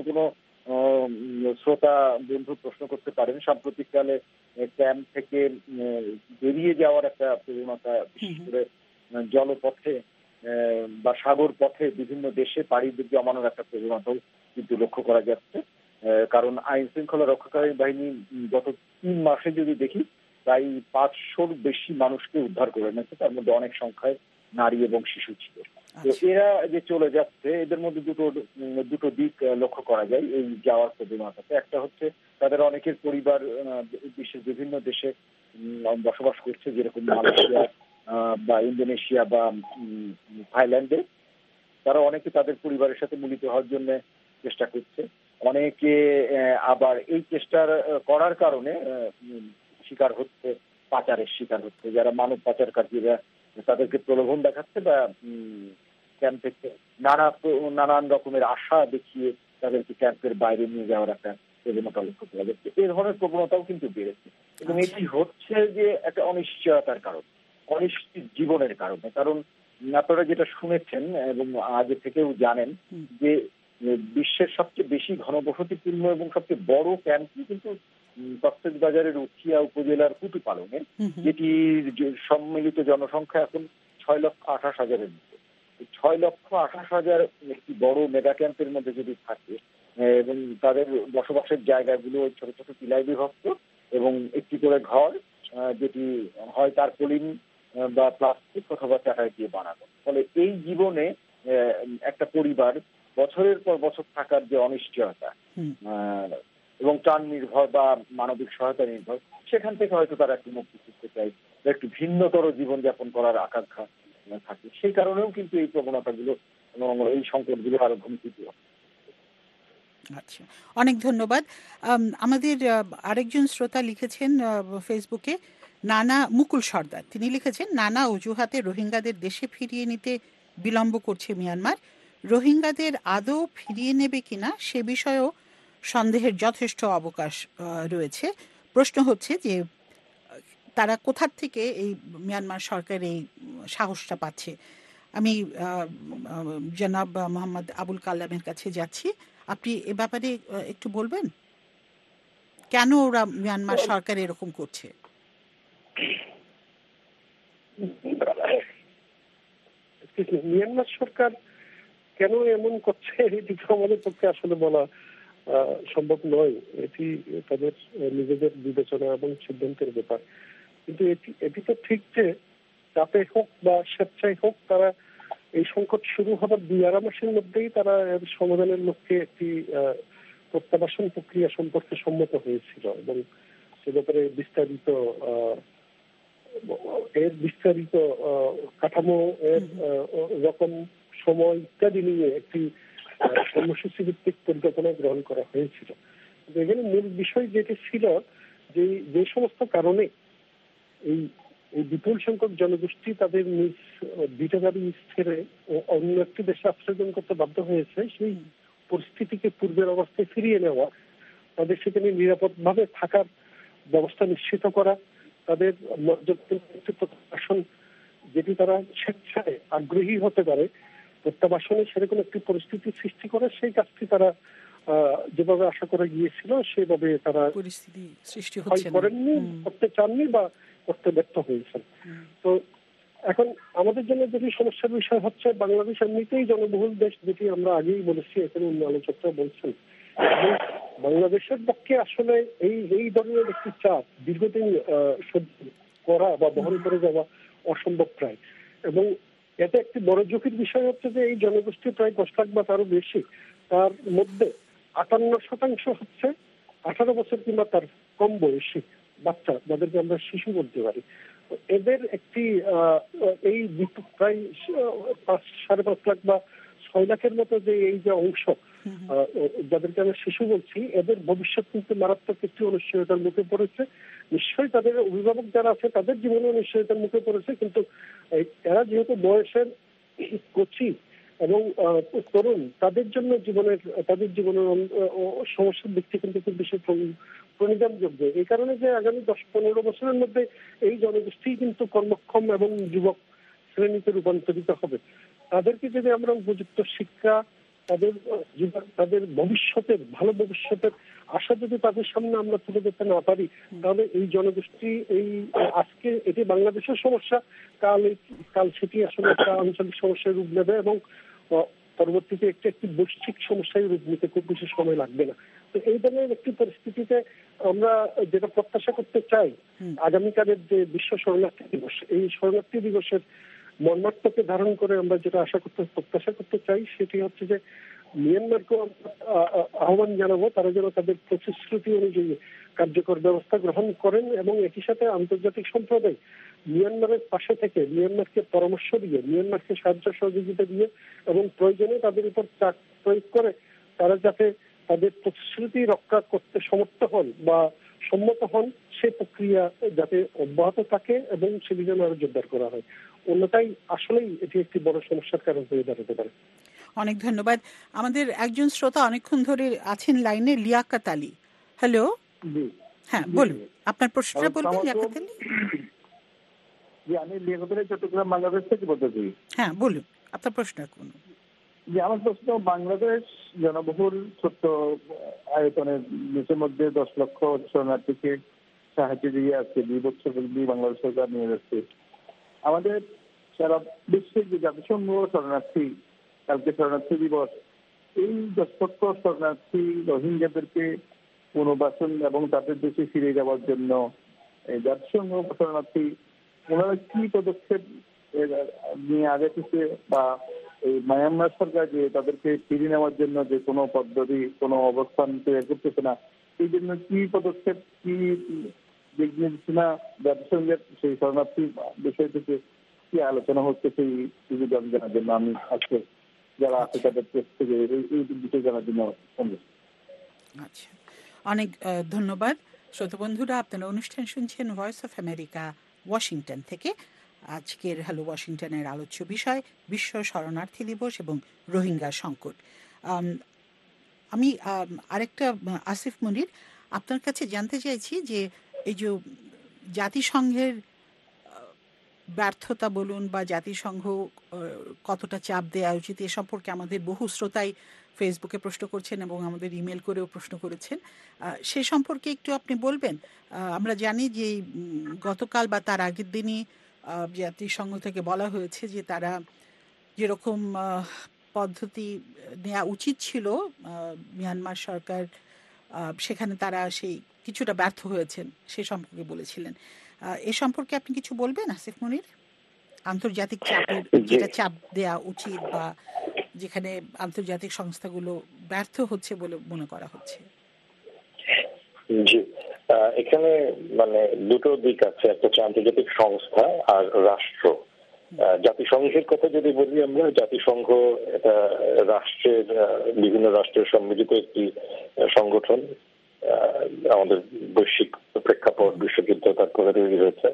শ্রোতা বন্ধু প্রশ্ন করতে পারেন, সাম্প্রতিককালে ক্যাম্প থেকে বেরিয়ে যাওয়ার একটা প্রবণতা, বিশেষ করে জলপথে বা সাগর পথে বিভিন্ন দেশে পাড়ি জমানোর একটা প্রবণতাও কিন্তু লক্ষ্য করা যাচ্ছে। কারণ আইন শৃঙ্খলা রক্ষাকারী বাহিনী গত 3 মাসে যদি দেখি, প্রায় 500-র বেশি মানুষকে উদ্ধার করে এনেছে, তার মধ্যে অনেক সংখ্যায় নারী এবং শিশু ছিল। তো এরা যে চলে যাচ্ছে, এদের মধ্যে দুটো দিক লক্ষ্য করা যায় এই যাওয়ার প্রবণতাতে। একটা হচ্ছে তাদের অনেকের পরিবার বিশ্বের বিভিন্ন দেশে বসবাস করছে, যেরকম মালয়েশিয়া বা ইন্দোনেশিয়া বা থাইল্যান্ডে। তারা অনেকে তাদের পরিবারের সাথে মিলিত হওয়ার জন্য চেষ্টা করছে। অনেকে আবার এই চেষ্টার করার কারণে শিকার হচ্ছে, পাচারের শিকার হচ্ছে। যারা মানব পাচারকারীরা তাদেরকে প্রলোভন দেখাচ্ছে বা ক্যাম্প থেকে নানান রকমের আশা দেখিয়ে তাদেরকে ক্যাম্পের বাইরে নিয়ে যাওয়ার একটা প্রবণতা লক্ষ্য করা যাচ্ছে। এই ধরনের প্রবণতাও কিন্তু বেড়েছে, এবং এটি হচ্ছে যে একটা অনিশ্চয়তার কারণ, অনিশ্চিত জীবনের কারণে। কারণ আপনারা যেটা শুনেছেন এবং আগে থেকেও জানেন যে বিশ্বের সবচেয়ে বেশি ঘনবসতিপূর্ণ এবং সবচেয়ে বড় ক্যাম্পটি কিন্তু কক্সবাজারের উখিয়া উপজেলার কুতুপালংয়ে, যেটির সম্মিলিত জনসংখ্যা এখন 6,28,000-এর মতো। 6,28,000 একটি বড় মেগা ক্যাম্পের মধ্যে যদি থাকে এবং তাদের বসবাসের জায়গাগুলো ছোট ছোট টিলায় বিভক্ত এবং একটি করে ঘর, যেটি হয় তারপলিন বা প্লাস্টিক অথবা চাটাই দিয়ে বানানো, ফলে এই জীবনে একটা পরিবার বছরের পর বছর থাকার যে অনিশ্চয়তা এবং ত্রাণ নির্ভর বা মানবিক সহায়তা নির্ভর, সেখান থেকে হয়তো তারা একটু মুক্তি খুঁজতে চায়, একটু ভিন্নতর জীবনযাপন করার আকাঙ্ক্ষা থাকে। সেই কারণেও কিন্তু এই প্রবণতাগুলো এবং এই সংকটগুলো আরো ঘনীভূত। আচ্ছা, অনেক ধন্যবাদ। আমাদের আরেকজন শ্রোতা লিখেছেন ফেসবুকে, নানা মুকুল সর্দার। তিনি লিখেছেন, নানা অজুহাতে রোহিঙ্গাদের দেশে ফিরিয়ে নিতে বিলম্ব করছে মিয়ানমার। রোহিঙ্গাদের আদৌ ফিরিয়ে নেবে কিনা সে বিষয়েও সন্দেহের যথেষ্ট অবকাশ রয়েছে। প্রশ্ন হচ্ছে যে তারা কোথার থেকে এই মিয়ানমার সরকার এই সাহসটা পাচ্ছে। আমি জনাব মোহাম্মদ আবুল কালামের কাছে যাচ্ছি। আপনি এ ব্যাপারে একটু বলবেন, কেন ওরা মিয়ানমার সরকার এরকম করছে? মিয়ানমার সরকার কেন এমন করছে এটি তো আমাদের পক্ষে আসলে বলা সম্ভব নয়। এটি তাদের নিজেদের বিবেচনা এবং সিদ্ধান্তের ব্যাপার। কিন্তু এটি তো ঠিক যে চাপে হোক বা স্বেচ্ছায় হোক, তারা এই সংকট শুরু হবার 2-2.5 মাসের মধ্যেই তারা এর সমাধানের লক্ষ্যে একটি প্রত্যাবাসন প্রক্রিয়া সম্পর্কে সম্মত হয়েছিল এবং সে ব্যাপারে বিস্তারিত কাঠামো, এর রকম সময় ইত্যাদি নিয়ে একটি কর্মসূচি ভিত্তিক পরিকল্পনা গ্রহণ করা হয়েছিল। এখানে মূল বিষয় যেটি ছিল যে সমস্ত কারণে এই বিপুল সংখ্যক জনগোষ্ঠী তাদের নিজ ভিটাবাড়ি ছেড়ে অন্য একটি দেশে আশ্রয় গ্রহণ করতে বাধ্য হয়েছে, সেই পরিস্থিতিকে পূর্বের অবস্থায় ফিরিয়ে নেওয়া, তাদের সেখানে নিরাপদভাবে থাকার ব্যবস্থা নিশ্চিত করা, তাদের প্রত্যাবাসন যেটি তারা স্বেচ্ছায় আগ্রহী হতে পারে প্রত্যাবাসনে, সেরকম একটি পরিস্থিতি সৃষ্টি করে সেই কাজটি তারা যেভাবে আশা করে গিয়েছিল সেভাবে তারা পরিস্থিতি সৃষ্টি করেননি, করতে চাননি বা করতে ব্যর্থ হয়েছেন। তো এখন আমাদের জন্য যেটি সমস্যার বিষয় হচ্ছে, বাংলাদেশ এমনিতেই জনবহুল দেশ, যেটি আমরা আগেই বলেছি, এখানে অন্য আলোচকরা বলছেন। বাংলাদেশের পক্ষে আসলে এই ধরনের একটি চাপ দীর্ঘদিন সহ্য করা বা বহন করে যাওয়া অসম্ভব প্রায়। এবং এতে একটি বড় ঝুঁকির বিষয় হচ্ছে যে এই জনগোষ্ঠী প্রায় 10 লাখ বা তারও বেশি, তার মধ্যে 58% হচ্ছে 18 বছর কিংবা তার কম বয়সী বাচ্চা, যাদেরকে আমরা শিশু বলতে পারি। এদের একটি এই প্রায় 5.5 লাখ বা 6 লাখের মতো যে এই যে অংশ যাদেরকে আমরা শিশু বলছি, এদের ভবিষ্যৎ কিন্তু মারাত্মক একটি অনিশ্চয়তার মুখে পড়েছে। নিশ্চয়ই তাদের অভিভাবক যারা আছে তাদের জীবনে অনিশ্চয়তার মুখে পড়েছে, কিন্তু এরা যেহেতু বয়সের কচি এবং তরুণ, তাদের জন্য তাদের জীবনের সমস্যার দিকটি কিন্তু খুব বেশি প্রণিধানযোগ্য। এই কারণে যে আগামী 10-15 বছরের মধ্যে এই জনগোষ্ঠী কিন্তু কর্মক্ষম এবং যুবক শ্রেণীতে রূপান্তরিত হবে। তাদেরকে যদি আমরা উপযুক্ত শিক্ষা, তাদের ভবিষ্যতের ভালো ভবিষ্যতের আশা যদি তাদের সামনে আমরা তুলে দিতে না পারি, তাহলে এই জনগোষ্ঠী আজকে এটি বাংলাদেশের সমস্যা, কাল সেটি আসলে একটা আঞ্চলিক সমস্যায় রূপ নেবে এবং পরবর্তীতে একটি বৈশ্বিক সমস্যায় রূপ নিতে খুব বেশি সময় লাগবে না। তো এই ধরনের একটি পরিস্থিতিতে আমরা যেটা প্রত্যাশা করতে চাই, আগামীকালের যে বিশ্ব শরণার্থী দিবস, এই শরণার্থী দিবসের মর্মার্থকে ধারণ করে আমরা যেটা প্রত্যাশা করতে চাই, সেটি হচ্ছে যে মিয়ানমারকে আহ্বান জানাবো তারা যেন তাদের প্রতিশ্রুতি অনুযায়ী কার্যকর ব্যবস্থা গ্রহণ করেন এবং একই সাথে আন্তর্জাতিক সম্প্রদায় মিয়ানমারের পাশে থেকে মিয়ানমারকে পরামর্শ দিয়ে, মিয়ানমারকে সাহায্য সহযোগিতা দিয়ে এবং প্রয়োজনে তাদের উপর চাপ প্রয়োগ করে তারা যাতে তাদের প্রতিশ্রুতি রক্ষা করতে সমর্থ হন বা সম্মত হন, সেই প্রক্রিয়া যাতে অব্যাহত থাকে এবং সেটি যেন আরো জোরদার করা হয়। অন্যথায় আসলেই এটি একটি বড় সমস্যার কারণ হয়ে দাঁড়াতে পারে। অনেক ধন্যবাদ। আমাদের একজন শ্রোতা অনেকক্ষণ ধরে আছেন লাইনে, লিয়াকত আলী। হ্যালো, হ্যাঁ বলুন, আপনার প্রশ্নটা বলবেন লিয়াকত আলী? আমি লিয়াকত আলী, চট্টগ্রাম, বাংলাদেশ থেকে বলতেছি। হ্যাঁ বলুন, আপনার প্রশ্ন কোন? আমার প্রশ্ন, বাংলাদেশ জনবহুল ছোট্ট আয়তনের দেশের মধ্যে 10 লক্ষ শরণার্থীকে সাহায্য দিয়ে আজকে 2 বছর বাংলাদেশ সরকার নিয়ে যাচ্ছে। আমাদের সারা বিশ্বের যে জাতিসংঘ শরণার্থী, কালকে শরণার্থী দিবস, এই 10 লক্ষ শরণার্থী রোহিঙ্গাদেরকে পুনর্বাসন এবং তাদের দেশে ফিরে যাওয়ার জন্য জাতিসংঘ শরণার্থী ওনারা কি পদক্ষেপ নিয়ে আগেছে বা এই মায়ানমার সরকার যে তাদেরকে ফিরিয়ে নেওয়ার জন্য যে কোনো পদ্ধতি, কোনো অবস্থান তৈরি করতেছে না, এই জন্য কি পদক্ষেপ, কি দিক নির্দেশনা জাতিসংঘের সেই শরণার্থী বিষয় থেকে কি আলোচনা হচ্ছে সেই সুবিধা জানার জন্য আমি আজকে যারা আছে তাদের থেকে এই বিষয়ে জানার জন্য। আচ্ছা, অনেক ধন্যবাদ। শ্রোতা বন্ধুরা, আপনারা অনুষ্ঠান শুনছেন ভয়েস অফ আমেরিকা ওয়াশিংটন থেকে। আজকের হ্যালো ওয়াশিংটনের আলোচ্য বিষয় বিশ্ব শরণার্থী দিবস এবং রোহিঙ্গা সংকট। আমি আরেকটা আসিফ মনির, আপনার কাছে জানতে চাইছি যে এই যে জাতিসংঘের ব্যর্থতা বলুন বা জাতিসংঘ কতটা চাপ দেওয়া উচিত, এ সম্পর্কে আমাদের বহু শ্রোতাই ফেসবুকে প্রশ্ন করছেন এবং আমাদের ইমেল করেও প্রশ্ন করেছেন। সে সম্পর্কে একটু আপনি বলবেন। আমরা জানি যে গতকাল বা তার আগের দিনই জাতিসংঘ থেকে বলা হয়েছে যে তারা যেরকম পদ্ধতি নেওয়া উচিত ছিল মিয়ানমার সরকার, সেখানে তারা সেই কিছুটা ব্যর্থ হয়েছেন সে সম্পর্কে বলেছিলেন। এ সম্পর্কে আপনি কিছু বলবেন আসিফ মনির? আন্তর্জাতিক চাপের যেটা চাপ দেওয়া উচিত বা যেখানে আন্তর্জাতিক সংস্থাগুলো ব্যর্থ হচ্ছে বলে মনে করা হচ্ছে। জি, এখানে মানে দুটো দিক আছে, একটা হচ্ছে আন্তর্জাতিক সংস্থা আর রাষ্ট্র। জাতিসংঘের কথা যদি বলি আমরা, জাতিসংঘ এটা রাষ্ট্রের বিভিন্ন রাষ্ট্রের সম্মিলিত একটি সংগঠন। আমাদের বৈশ্বিক প্রেক্ষাপট, বিশ্বযুদ্ধ তারপরে তৈরি হয়েছে।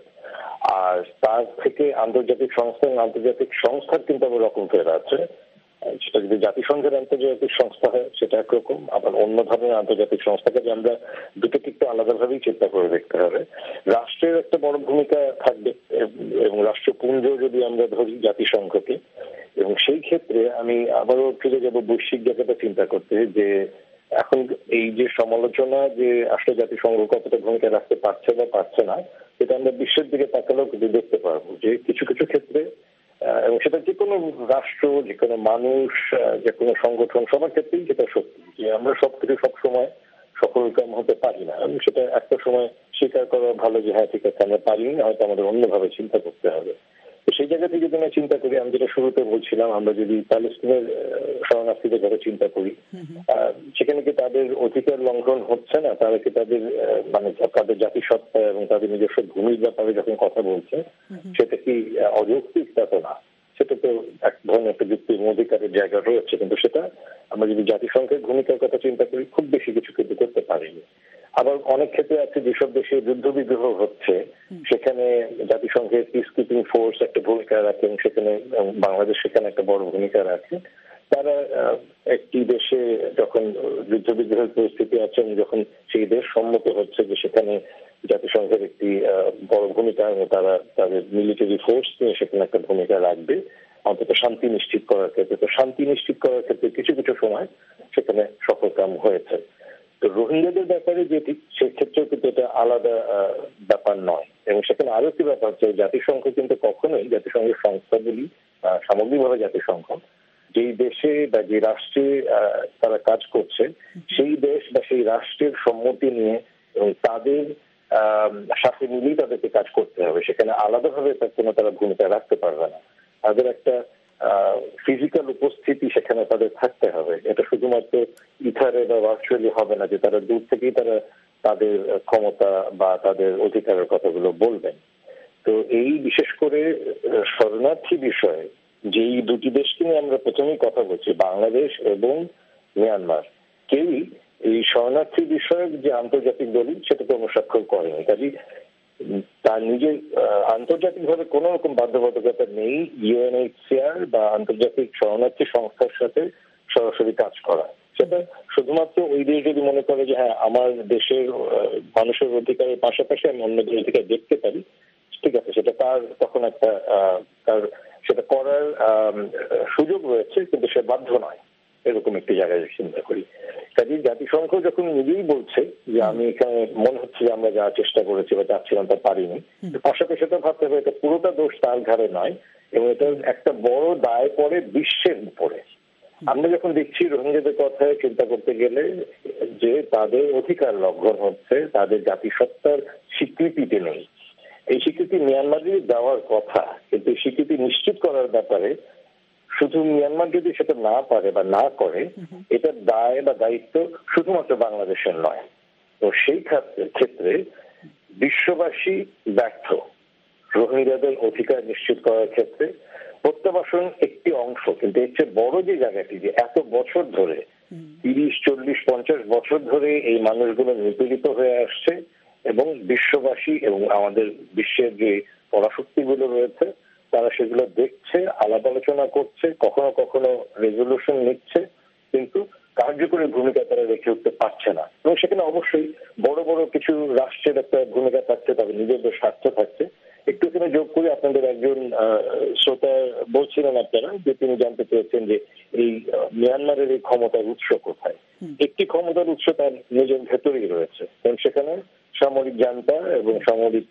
আর তার থেকে আন্তর্জাতিক সংস্থা এবং আন্তর্জাতিক সংস্থার কিন্তু আবার রকম ফের আছে। সেটা যদি জাতিসংঘের আন্তর্জাতিক সংস্থা হয় সেটা একরকম, আবার অন্য ধরনের আন্তর্জাতিক সংস্থাকে যে আমরা দুটোকে একটু আলাদাভাবেই চিন্তা করে দেখতে হবে। রাষ্ট্রের একটা বড় ভূমিকা থাকবে এবং রাষ্ট্রপুঞ্জ যদি আমরা ধরি জাতিসংঘকে, এবং সেই ক্ষেত্রে আমি আবারও ফিরে যাব বৈশ্বিক জায়গাটা চিন্তা করতে, যে এখন এই যে সমালোচনা যে আসলে জাতিসংঘ কতটা ভূমিকা রাখতে পারছে বা পারছে না, এটা আমরা বিশ্বের দিকে তাকালেও কিন্তু দেখতে পারবো যে কিছু কিছু ক্ষেত্রে, এবং সেটা যে কোনো রাষ্ট্র, যে কোনো মানুষ, যে কোনো সংগঠন, সবার ক্ষেত্রেই যেটা সত্যি যে আমরা সবকিছু সবসময় সফলকাম হতে পারি না। এবং সেটা একটা সময় স্বীকার করা ভালো যে হ্যাঁ ঠিক আছে আমরা পারিনি, হয়তো আমাদের অন্যভাবে চিন্তা করতে হবে। তো সেই জায়গা থেকে যদি আমরা চিন্তা করি, আমি যেটা শুরুতে বলছিলাম, আমরা যদি প্যালেস্টিনের শরণার্থীদের কথা চিন্তা করি, সেখানে কি তাদের অধিকার লঙ্ঘন হচ্ছে না? তারা কি তাদের মানে তাদের জাতিসত্তা এবং তাদের নিজস্ব ভূমির ব্যাপারে যখন কথা বলছে সেটা কি অযৌক্তিক? তা তো না, সেটা তো এক ধরনের একটা যুক্তি অধিকারের জায়গা রয়েছে। কিন্তু সেটা আমরা যদি জাতিসংঘের ভূমিকার কথা চিন্তা করি, খুব বেশি কিছু কিন্তু করতে পারিনি। আবার অনেক ক্ষেত্রে আছে যেসব দেশে যুদ্ধ বিগ্রহ হচ্ছে, সেখানে জাতিসংঘের পিস কিপিং ফোর্স একটা ভূমিকা রাখে এবং সেখানে বাংলাদেশ সেখানে একটা বড় ভূমিকা রাখে। তারা একটি দেশে যখন যুদ্ধ বিগ্রহের পরিস্থিতি আছে এবং যখন সেই দেশ সম্মত হচ্ছে যে সেখানে জাতিসংঘের একটি বড় ভূমিকা, তারা তাদের মিলিটারি ফোর্স নিয়ে সেখানে একটা ভূমিকা রাখবে অন্তত শান্তি নিশ্চিত করার ক্ষেত্রে। তো শান্তি নিশ্চিত করার ক্ষেত্রে কিছু কিছু সময় সেখানে সফলকাম হয়েছে। তো রোহিঙ্গাদের ব্যাপারে যেটি, সেক্ষেত্রেও কিন্তু এটা আলাদা ব্যাপার নয়। এবং সেখানে আরো একটি ব্যাপার হচ্ছে, জাতিসংঘ কিন্তু কখনোই, জাতিসংঘের সংস্থাগুলি সামগ্রিকভাবে জাতিসংঘ যেই দেশে বা যে রাষ্ট্রে তারা কাজ করছে, সেই দেশ বা সেই রাষ্ট্রের সম্মতি নিয়ে এবং তাদের সাথে মিলিয়ে তাদেরকে কাজ করতে হবে। সেখানে আলাদাভাবে কোনো তারা ভূমিকা রাখতে পারবে না। তাদের একটা ফিজিক্যাল উপস্থিতি সেখানে তাদের থাকতে হবে। এটা শুধুমাত্র ইথারে বা ভার্চুয়ালি হবে না যে তারা দূর থেকেই তারা তাদের ক্ষমতা বা তাদের অধিকারের কথাগুলো বলবেন। তো এই বিশেষ করে শরণার্থী বিষয়ে যেই দুটি দেশকে নিয়ে আমরা প্রথমেই কথা বলছি, বাংলাদেশ এবং মিয়ানমার, কেউই এই শরণার্থী বিষয়ক যে আন্তর্জাতিক দলিল সেটাকে অনুস্বাক্ষর করেনি। কাজেই তার নিজের আন্তর্জাতিকভাবে কোন রকম বাধ্যবাধকতা নেই ইউএনএইচসিআর বা আন্তর্জাতিক শরণার্থী সংস্থার সাথে সরাসরি কাজ করা। সেটা শুধুমাত্র ওই দেশ যদি মনে করে যে হ্যাঁ আমার দেশের মানুষের অধিকারের পাশাপাশি আমি অন্যদের অধিকার দেখতে পারি, ঠিক আছে, সেটা তার তখন একটা তার সেটা করার সুযোগ রয়েছে, কিন্তু সে বাধ্য নয়। এরকম একটি জায়গায় চিন্তা করি। কাজেই জাতিসংঘ যখন নিজেই বলছে যে আমি এখানে মনে হচ্ছে যে আমরা যা চেষ্টা করেছি বা যাচ্ছিলাম তা পারিনি, পাশাপাশি সেটা ভাবতে হবে এটা পুরোটা দোষ তার ঘাড়ে নয় এবং এটা একটা বড় দায় পড়ে বিশ্বের উপরে। আমরা যখন দেখছি রোহিঙ্গাদের কথায় চিন্তা করতে গেলে যে তাদের অধিকার লঙ্ঘন হচ্ছে, তাদের জাতিসত্তার স্বীকৃতিতে নেই। এই স্বীকৃতি মিয়ানমারের দেওয়ার কথা, কিন্তু স্বীকৃতি নিশ্চিত করার ব্যাপারে শুধু মিয়ানমার যদি সেটা না পারে বা না করে, এটার দায় বা দায়িত্ব শুধুমাত্র বাংলাদেশের নয়। তো সেই ক্ষেত্রে বিশ্ববাসী ব্যর্থ রোহিঙ্গাদের অধিকার নিশ্চিত করার ক্ষেত্রে। প্রত্যাবাসন একটি অংশ, কিন্তু এর চেয়ে বড় যে জায়গাটি, যে এত বছর ধরে 30, 40, 50 বছর ধরে এই মানুষগুলো নিপীড়িত হয়ে আসছে এবং বিশ্ববাসী এবং আমাদের বিশ্বের যে পরাশক্তিগুলো রয়েছে তারা সেগুলো দেখছে, আলাপ আলোচনা করছে, কখনো কখনো রেজলিউশন নিচ্ছে, কিন্তু কার্যকরী ভূমিকা তারা রেখে উঠতে পারছে না। এবং সেখানে অবশ্যই বড় বড় কিছু রাষ্ট্রের একটা ভূমিকা থাকছে, তাদের নিজেদের স্বার্থ থাকছে। একটু এখানে যোগ করে আপনাদের একজন শ্রোতা বলছিলেন আপনারা যে তিনি জানতে চেয়েছেন যে এই মিয়ানমারের এই ক্ষমতার উৎস কোথায়। একটি ক্ষমতার উৎস তার নিজের ভেতরেই রয়েছে, কারণ সেখানে সামরিক জান্তা এবং সামরিক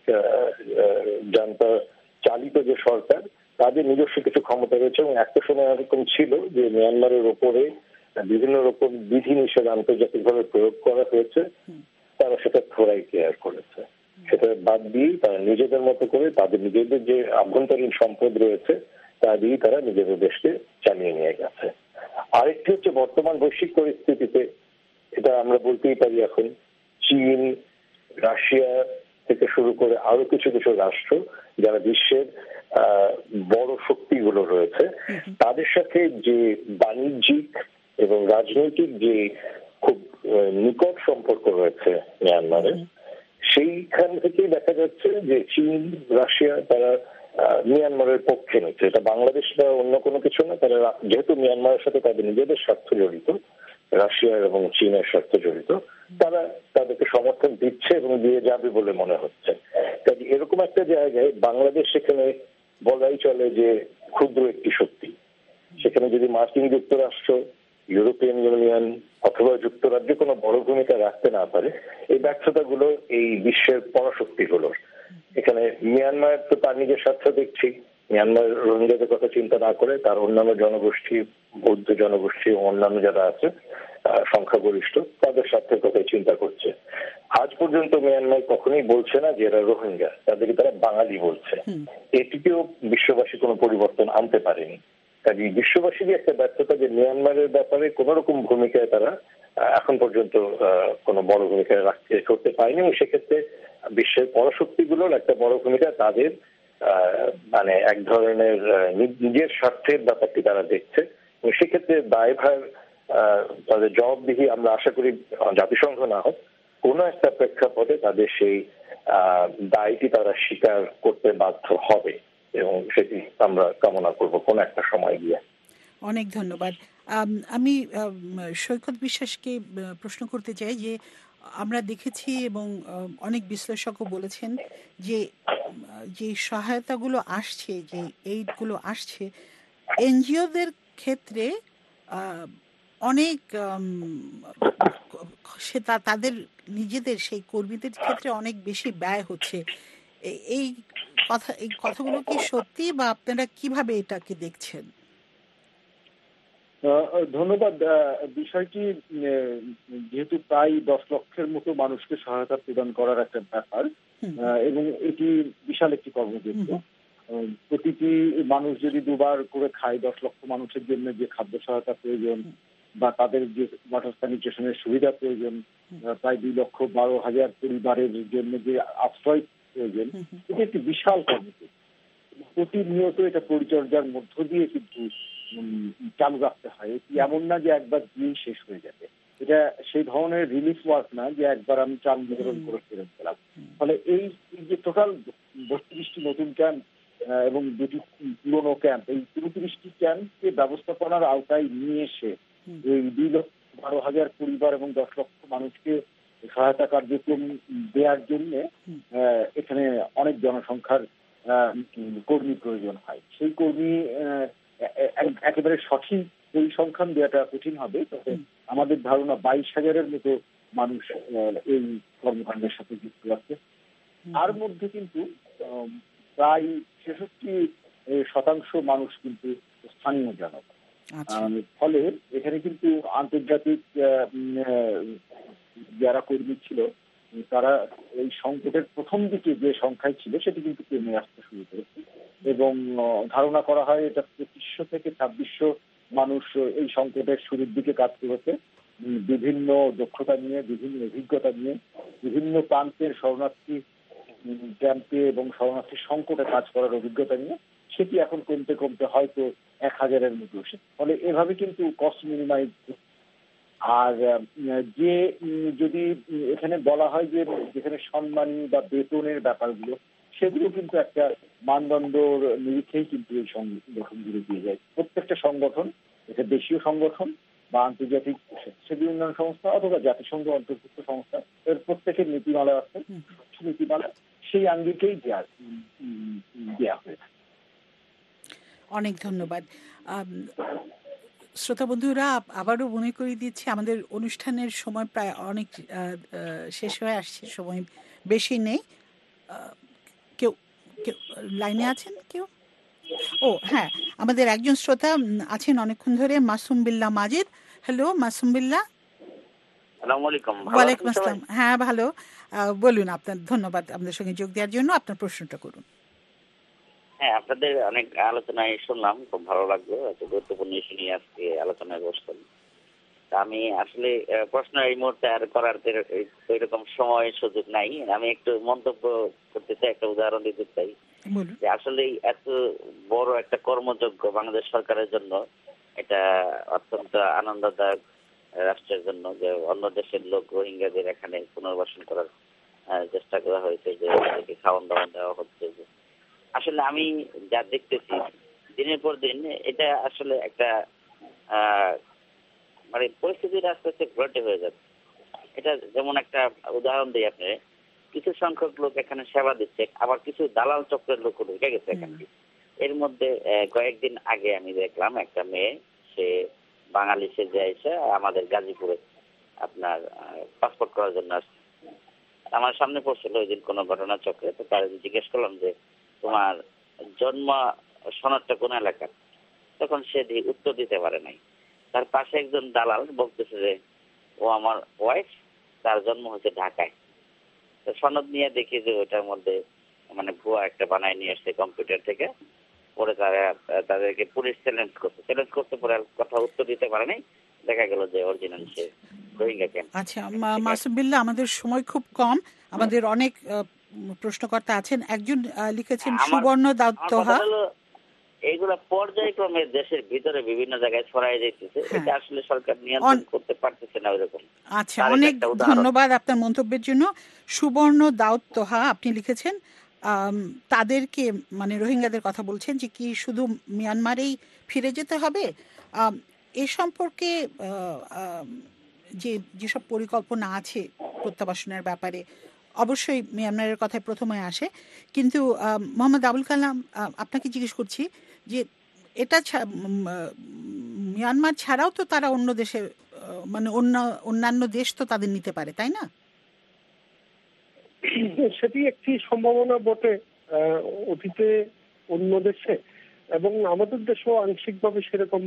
জান্তা চালিত যে সরকার, তাদের নিজস্ব কিছু ক্ষমতা রয়েছে। এবং একটা সময় এরকম ছিল যে মিয়ানমারের ওপরে বিভিন্ন রকম বিধিনিষেধ আন্তর্জাতিকভাবে প্রয়োগ করা হয়েছে, তারা সেটা থোড়াই কেয়ার করেছে। সেটা বাদ দিয়ে তারা নিজেদের মতো করে তাদের নিজেদের যে আভ্যন্তরীণ সম্পদ রয়েছে তা দিয়ে তারা নিজেদের দেশকে চালিয়ে নিয়ে গেছে। আরেকটি হচ্ছে বর্তমান বৈশ্বিক পরিস্থিতিতে, এটা আমরা বলতেই পারি এখন চীন, রাশিয়া থেকে শুরু করে আরো কিছু কিছু রাষ্ট্র যারা বিশ্বের বড় শক্তিগুলো রয়েছে, তাদের সাথে যে বাণিজ্যিক এবং রাজনৈতিক যে খুব নিকট সম্পর্ক রয়েছে মিয়ানমারের, সেইখান থেকেই দেখা যাচ্ছে যে চীন, রাশিয়া তারা মিয়ানমারের পক্ষে নিচ্ছে। এটা বাংলাদেশ বা অন্য কোনো কিছু না, তারা যেহেতু মিয়ানমারের সাথে তাদের নিজেদের স্বার্থ জড়িত, রাশিয়া এবং চীনের স্বার্থ জড়িত, তারা তাদেরকে সমর্থন দিচ্ছে এবং দিয়ে যাবে বলে মনে হচ্ছে। কাজে এরকম একটা জায়গায় বাংলাদেশ সেখানে বলাই চলে যে ক্ষুদ্র একটি শক্তি। সেখানে যদি মার্কিন যুক্তরাষ্ট্র, ইউরোপিয়ান ইউনিয়ন অথবা যুক্তরাজ্য কোনো বড় ভূমিকা রাখতে না পারে, এই ব্যর্থতাগুলো এই বিশ্বের পরাশক্তিগুলোর। এখানে মিয়ানমার তো তার নিজের স্বার্থ দেখছি, মিয়ানমার রোহিঙ্গাদের কথা চিন্তা না করে তার অন্যান্য জনগোষ্ঠী, বৌদ্ধ জনগোষ্ঠী ও অন্যান্য যারা আছে সংখ্যাগরিষ্ঠ, তাদের স্বার্থের কথাই চিন্তা করছে। আজ পর্যন্ত মিয়ানমার কখনোই বলছে না যে এরা রোহিঙ্গা, তাদেরকে তারা বাঙালি বলছে। এটিকেও বিশ্ববাসী কোনো পরিবর্তন আনতে পারেনি। কাজে বিশ্ববাসীরই একটা ব্যর্থতা যে মিয়ানমারের ব্যাপারে কোন রকম ভূমিকায় তারা এখন পর্যন্ত কোনো বড় ভূমিকা করতে পারেনি। এবং সেক্ষেত্রে বিশ্বের পরাশক্তিগুলোর একটা বড় ভূমিকা তাদের মানে এক ধরনের নিজের স্বার্থের ব্যাপারটি তারা দেখছে। এবং সেক্ষেত্রে দায়ভার তাদের জবাবদিহি আমরা আশা করি জাতিসংঘ না হোক, কোনো একটা প্রেক্ষাপটে তাদের সেই দায়টি তারা স্বীকার করতে বাধ্য হবে এবং সেটি আমরা কামনা করব কোন একটা সময় গিয়ে। অনেক ধন্যবাদ। আমি সৈকত বিশ্বাসকে প্রশ্ন করতে চাই যে আমরা দেখেছি এবং অনেক বিশ্লেষকও বলেছেন যে যে সহায়তাগুলো আসছে, যে এইডগুলো আসছে, এনজিওদের ক্ষেত্রে অনেক তাদের নিজেদের সেই কর্মীদের ক্ষেত্রে অনেক বেশি ব্যয় হচ্ছে। এই কথাগুলো কি সত্যি, বা আপনারা কিভাবে এটাকে দেখছেন? ধন্যবাদ। বিষয়টি যেহেতু প্রায় 10 লক্ষের মতো মানুষকে সহায়তা প্রদান করার একটা ব্যাপার এবং এটি বিশাল একটি কর্মযজ্ঞ। প্রতিটি মানুষ যদি দুবার করে খায়, 10 লক্ষ মানুষের জন্য যে খাদ্য সহায়তা প্রয়োজন বা তাদের যে ওয়াটার স্যানিটেশনের সুবিধা প্রয়োজন, প্রায় 2,12,000 পরিবারের জন্য যে আশ্রয় প্রয়োজন, এটা একটি বিশাল কর্মযজ্ঞ। প্রতিনিয়ত এটা পরিচর্যার মধ্য দিয়ে কিন্তু চালু রাখতে হয়। এটি এমন না যে একবার দিয়েই শেষ হয়ে যাবে। এটা সেই ধরনের রিলিফ ওয়ার্ক না যে একবার আমি ত্রাণ বিতরণ করে ফেরত গেলাম। ফলে এই যে টোটাল 32টি নতুন ক্যাম্প এবং 2টি পুরনো ক্যাম্প, এই 33টি ক্যাম্পকে ব্যবস্থাপনার আওতায় নিয়ে এসে এই 2,12,000 পরিবার এবং 10 লক্ষ মানুষকে সহায়তা কার্যক্রম দেওয়ার জন্য এখানে অনেক জনসংখ্যার কর্মী প্রয়োজন হয়। সেই কর্মী একেবারে সঠিক পরিসংখ্যান দেওয়াটা কঠিন হবে, তবে আমাদের ধারণা 22,000-এর মতো মানুষ এই কর্মকাণ্ডের সাথে যুক্ত আছে। তার মধ্যে কিন্তু প্রায় 66% মানুষ কিন্তু স্থানীয় জনতা। ফলে এখানে কিন্তু আন্তর্জাতিক যারা কর্মী ছিল তারা এই সংকটের প্রথম দিকে যে সংখ্যায় ছিল সেটি কিন্তু কমে আসতে শুরু করেছে এবং ধারণা করা হয় এটা 2500 2500 থেকে 2600 মানুষ এই সংকটের শুরুর দিকে কাজ করেছে, বিভিন্ন দক্ষতা নিয়ে, বিভিন্ন অভিজ্ঞতা নিয়ে, বিভিন্ন প্রান্তের শরণার্থী ক্যাম্পে এবং শরণার্থী সংকটে কাজ করার অভিজ্ঞতা নিয়ে। সেটি এখন কমতে কমতে হয়তো 1000-এর মতো আসে। ফলে এভাবে কিন্তু কস্ট মিনিমাইজ। আর যে যদি এখানে বলা হয় যে যেখানে সম্মানী বা বেতনের ব্যাপারগুলো, সেগুলো কিন্তু একটা মানদণ্ডর নিরিখেই কিন্তু এই সংগঠনগুলো দিয়ে যায়। প্রত্যেকটা সংগঠন, এটা দেশীয় সংগঠন বা আন্তর্জাতিক সেবী উন্নয়ন সংস্থা অথবা জাতিসংঘ অন্তর্ভুক্ত সংস্থা, এর প্রত্যেকের নীতিমালা আছে, নীতিমালা সেই আঙ্গিকেই দেওয়া হয়েছে। অনেক ধন্যবাদ। শ্রোতা বন্ধুরা, আবারও মনে করিয়ে দিচ্ছি আমাদের অনুষ্ঠানের সময় প্রায় অনেক শেষ হয়ে আসছে, সময় বেশি নেই। কেউ কেউ লাইনে আছেন? কেউ? ও হ্যাঁ, আমাদের একজন শ্রোতা আছেন অনেকক্ষণ ধরে, মাসুম বিল্লাহ মাজেদ। হ্যালো মাসুম বিল্লাহ। ওয়ালাইকুম আসসালাম। হ্যাঁ ভালো, বলুন। আপনার ধন্যবাদ আমাদের সঙ্গে যোগ দেওয়ার জন্য। আপনার প্রশ্নটা করুন। হ্যাঁ, আপনাদের অনেক আলোচনায় শুনলাম, খুব ভালো লাগলো। এত গুরুত্বপূর্ণ ইস্যু নিয়ে আজকে আলোচনায় বসতাম। আমি আসলে প্রশ্ন এই মুহূর্তে আর করার ওইরকম সময় সুযোগ নাই। আমি একটু মন্তব্য করতে চাই, একটা উদাহরণ দিতে চাই যে আসলে এত বড় একটা কর্মযজ্ঞ বাংলাদেশ সরকারের জন্য, এটা অত্যন্ত আনন্দদায়ক রাষ্ট্রের জন্য যে অন্য দেশের লোক রোহিঙ্গাদের এখানে পুনর্বাসন করার চেষ্টা করা হয়েছে, যে তাদেরকে খাওয়ান দাওয়ান দেওয়া হচ্ছে। আসলে আমি যা দেখতেছি দিনের পর দিন, এটা আসলে একটা মানে পরিস্থিতির আস্তে আস্তে ঘটে হয়ে যাচ্ছে। এটা যেমন একটা উদাহরণ দিই আপনি, কিছু সংখ্যক লোক এখানে সেবা দিচ্ছে, আবার কিছু দালাল চক্রের লোক ঢুকে গেছে এখানে। এর মধ্যে কয়েকদিন আগে আমি দেখলাম একটা মেয়ে, সে বাঙালি সেজে এসে আমাদের গাজীপুরে আপনার পাসপোর্ট করার জন্য আসছে। আমার সামনে পড়ছিল ওই দিন কোনো ঘটনা চক্রে। তো তার জিজ্ঞেস করলাম যে তোমার জন্ম সনদটা কোন এলাকার? তখন সে উত্তর দিতে পারে নাই। তার পাশে একজন দালাল বলতেছে যে ও আমার ওয়াইফ, তার জন্ম হচ্ছে ঢাকায়। তো সনদ নিয়ে দেখি যে ওইটার মধ্যে মানে ভুয়া একটা বানায় নিয়ে আসছে কম্পিউটার থেকে। পরে তাদেরকে পুলিশ চ্যালেঞ্জ করতে পরে কথা উত্তর দিতে পারে নাই। দেখা গেল যে অরিজিনাল সে রোহিঙ্গা ক্যাম্প। আচ্ছা মাসুম বিল্লাহ, আমাদের সময় খুব কম, আমাদের অনেক প্রশ্নকর্তা আছেন। একজন লিখেছেন সুবর্ণ দাউতোহা। এইগুলা পর্যায়ক্রমে দেশের ভিতরে বিভিন্ন জায়গায় ছড়াই যাইতেছে, এটা আসলে সরকার নিয়ন্ত্রণ করতে পারতেছে না ওইরকম। আচ্ছা, অনেক ধন্যবাদ আপনার মন্তব্যের জন্য। সুবর্ণ দাউতোহা আপনি লিখেছেন তাদেরকে মানে রোহিঙ্গাদের কথা বলছেন যে কি শুধু মিয়ানমারেই ফিরে যেতে হবে? এ সম্পর্কে যেসব পরিকল্পনা আছে প্রত্যাবাসনের ব্যাপারে, অবশ্যই মিয়ানমারের কথায় প্রথমে আসে, কিন্তু মোহাম্মদ আবুল কালাম, আপনাকে জিজ্ঞেস করছি যে এটা মিয়ানমার ছাড়াও তো তারা অন্য দেশে মানে অন্যান্য দেশ তো তাদের নিতে পারে, তাই না? সেটি একটি সম্ভাবনা বটে অতীতে অন্য দেশে, এবং আমাদের দেশেও আংশিকভাবে সেরকম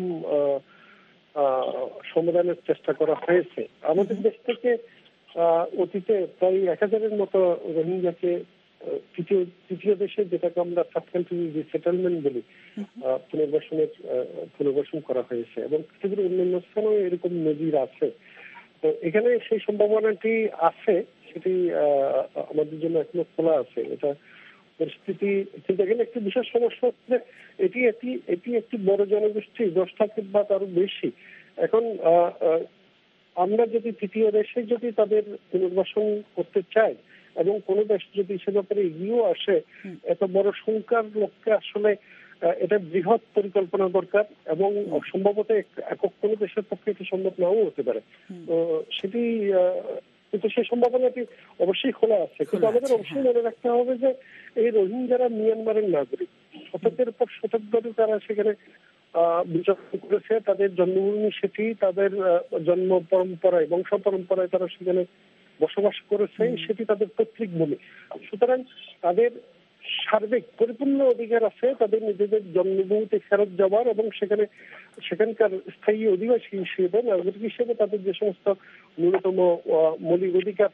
সমাধানের চেষ্টা করা হয়েছে। আমাদের দেশ থেকে অতীতে প্রায় 1000-এর মতো রোহিঙ্গাকে তৃতীয় দেশে, যেটাকে আমরা সাব কান্ট্রি রিসেটেলমেন্ট বলি, পুনর্বাসন করা হয়েছে, এবং পৃথিবীর অন্যান্য স্থানেও এরকম নজির আছে। তো এখানে সেই সম্ভাবনাটি আছে, সেটি আমাদের জন্য এখনো খোলা আছে এটা পরিস্থিতি। কিন্তু এখানে একটি বিশেষ সমস্যা হচ্ছে এটি একটি বড় জনগোষ্ঠী, 10 লাখ বা তারও বেশি। এখন আমরা যদি তৃতীয় দেশে যদি তাদের পুনর্বাসন করতে চাই, এবং কোনো দেশ যদি সে ব্যাপারে এগিয়েও আসে, এত বড় সংখ্যার লোককে আসলে এটা বৃহৎ পরিকল্পনা দরকার, এবং সম্ভবত একক কোনো দেশের পক্ষে এটি সম্ভব নাও হতে পারে। তো সেটি কিন্তু সেই সম্ভাবনাটি অবশ্যই খোলা আছে। কিন্তু আমাদের অবশ্যই মনে রাখতে হবে যে এই রোহিঙ্গারা মিয়ানমারের নাগরিক, শতকের পর শতক ধরে তারা সেখানে বিচরণ করেছে, তাদের জন্মভূমি সেটি, তাদের জন্ম পরম্পরায়, বংশ পরম্পরায় তারা সেখানে বসবাস করেছে, সেটি তাদের পৈতৃক ভূমি। সুতরাং তাদের সার্বিক পরিপূর্ণ অধিকার আছে তাদের নিজেদের জন্মভূমিতে ফেরত যাওয়ার, এবং সেখানকার স্থায়ী অধিবাসী হিসেবে, নাগরিক হিসেবে তাদের যে সমস্ত ন্যূনতম মৌলিক অধিকার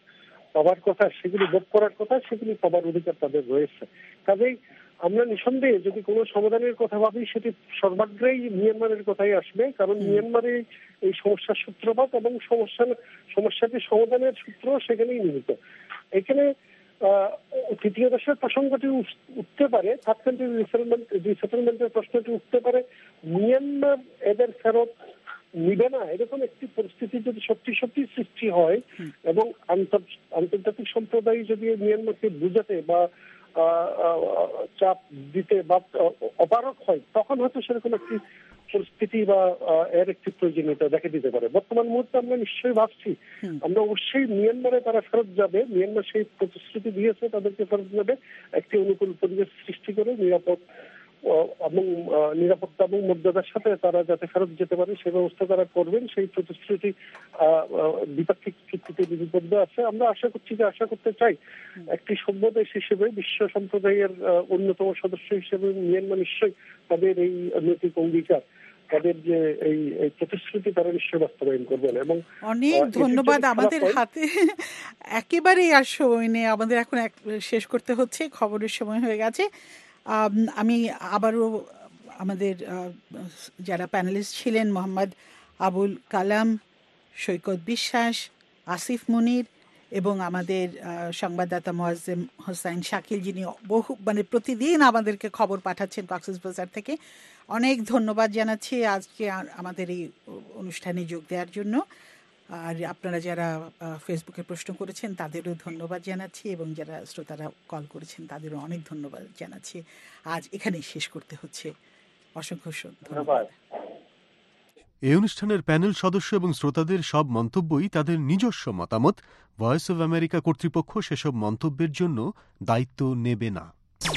পাওয়ার কথা, সেগুলি ভোগ করার কথা, সেগুলি পাওয়ার অধিকার তাদের রয়েছে। কাজেই আমরা নিঃসন্দেহে যদি কোনো সমাধানের কথা ভাবি, সেটি সর্বাগ্রেই মিয়ানমারের কথাই আসবে, কারণ মিয়ানমারে এই সমস্যার সূত্রপাত এবং সমস্যাটি সমাধানের সূত্র সেখানেই নিহিত। এখানে তৃতীয় দেশের প্রসঙ্গটি উঠতে পারে, থার্ড কান্ট্রি রিসেটেলমেন্টের প্রশ্নটি উঠতে পারে। মিয়ানমার এদের ফেরত নিবে না এরকম একটি পরিস্থিতি যদি সত্যি সত্যি সৃষ্টি হয় এবং আন্তর্জাতিক সম্প্রদায় যদি মিয়ানমারকে বুঝাতে বা চাপ দিতে বা অপারক হয়, তখন হয়তো সেরকম একটি পরিস্থিতি বা এর একটি প্রয়োজনীয়তা দেখা দিতে পারে। বর্তমান মুহূর্তে আমরা নিশ্চয়ই ভাবছি আমরা অবশ্যই মিয়ানমারে তারা ফেরত যাবে, মিয়ানমার সেই প্রতিশ্রুতি দিয়েছে তাদেরকে ফেরত যাবে, একটি অনুকূল পরিবেশ সৃষ্টি করে নিরাপত্তা এবং মর্যাদার সাথে তারা যাতে ফেরত যেতে পারে সে ব্যবস্থা তারা করবেন। সেই প্রতিশ্রুতি দ্বিপাক্ষিক চুক্তিতে লিপিবদ্ধ আছে। আমরা আশা করতে চাই একটি সভ্য দেশ হিসেবে, বিশ্ব সম্প্রদায়ের অন্যতম সদস্য হিসেবে মিয়ানমার নিশ্চয়ই তাদের এই নৈতিক অঙ্গীকার, তাদের যে এই প্রতিশ্রুতি তারা নিশ্চয়ই বাস্তবায়ন করবেন। এবং অনেক ধন্যবাদ। আমাদের হাতে একেবারেই আর সময় নেই, আমাদের এখন শেষ করতে হচ্ছে, খবরের সময় হয়ে গেছে। আমি আবারও আমাদের যারা প্যানেলিস্ট ছিলেন, মোহাম্মদ আবুল কালাম, সৈকত বিশ্বাস, আসিফ মুনির এবং আমাদের সংবাদদাতা মোয়াজ্জেম হোসাইন শাকিল, যিনি প্রতিদিন আমাদেরকে খবর পাঠাচ্ছেন কক্সবাজার থেকে, অনেক ধন্যবাদ জানাচ্ছি আজকে আমাদের এই অনুষ্ঠানে যোগ দেওয়ার জন্য। আর আপনারা যারা ফেসবুকে প্রশ্ন করেছেন তাদেরও ধন্যবাদ জানাচ্ছি, এবং যারা শ্রোতারা কল করেছেন তাদেরও অনেক ধন্যবাদ জানাচ্ছি। আজ এখানেই শেষ করতে হচ্ছে। অসংখ্য ধন্যবাদ। এই অনুষ্ঠানের প্যানেল সদস্য এবং শ্রোতাদের সব মন্তব্যই তাদের নিজস্ব মতামত। ভয়েস অব আমেরিকা কর্তৃপক্ষ সেসব মন্তব্যের জন্য দায়িত্ব নেবে না।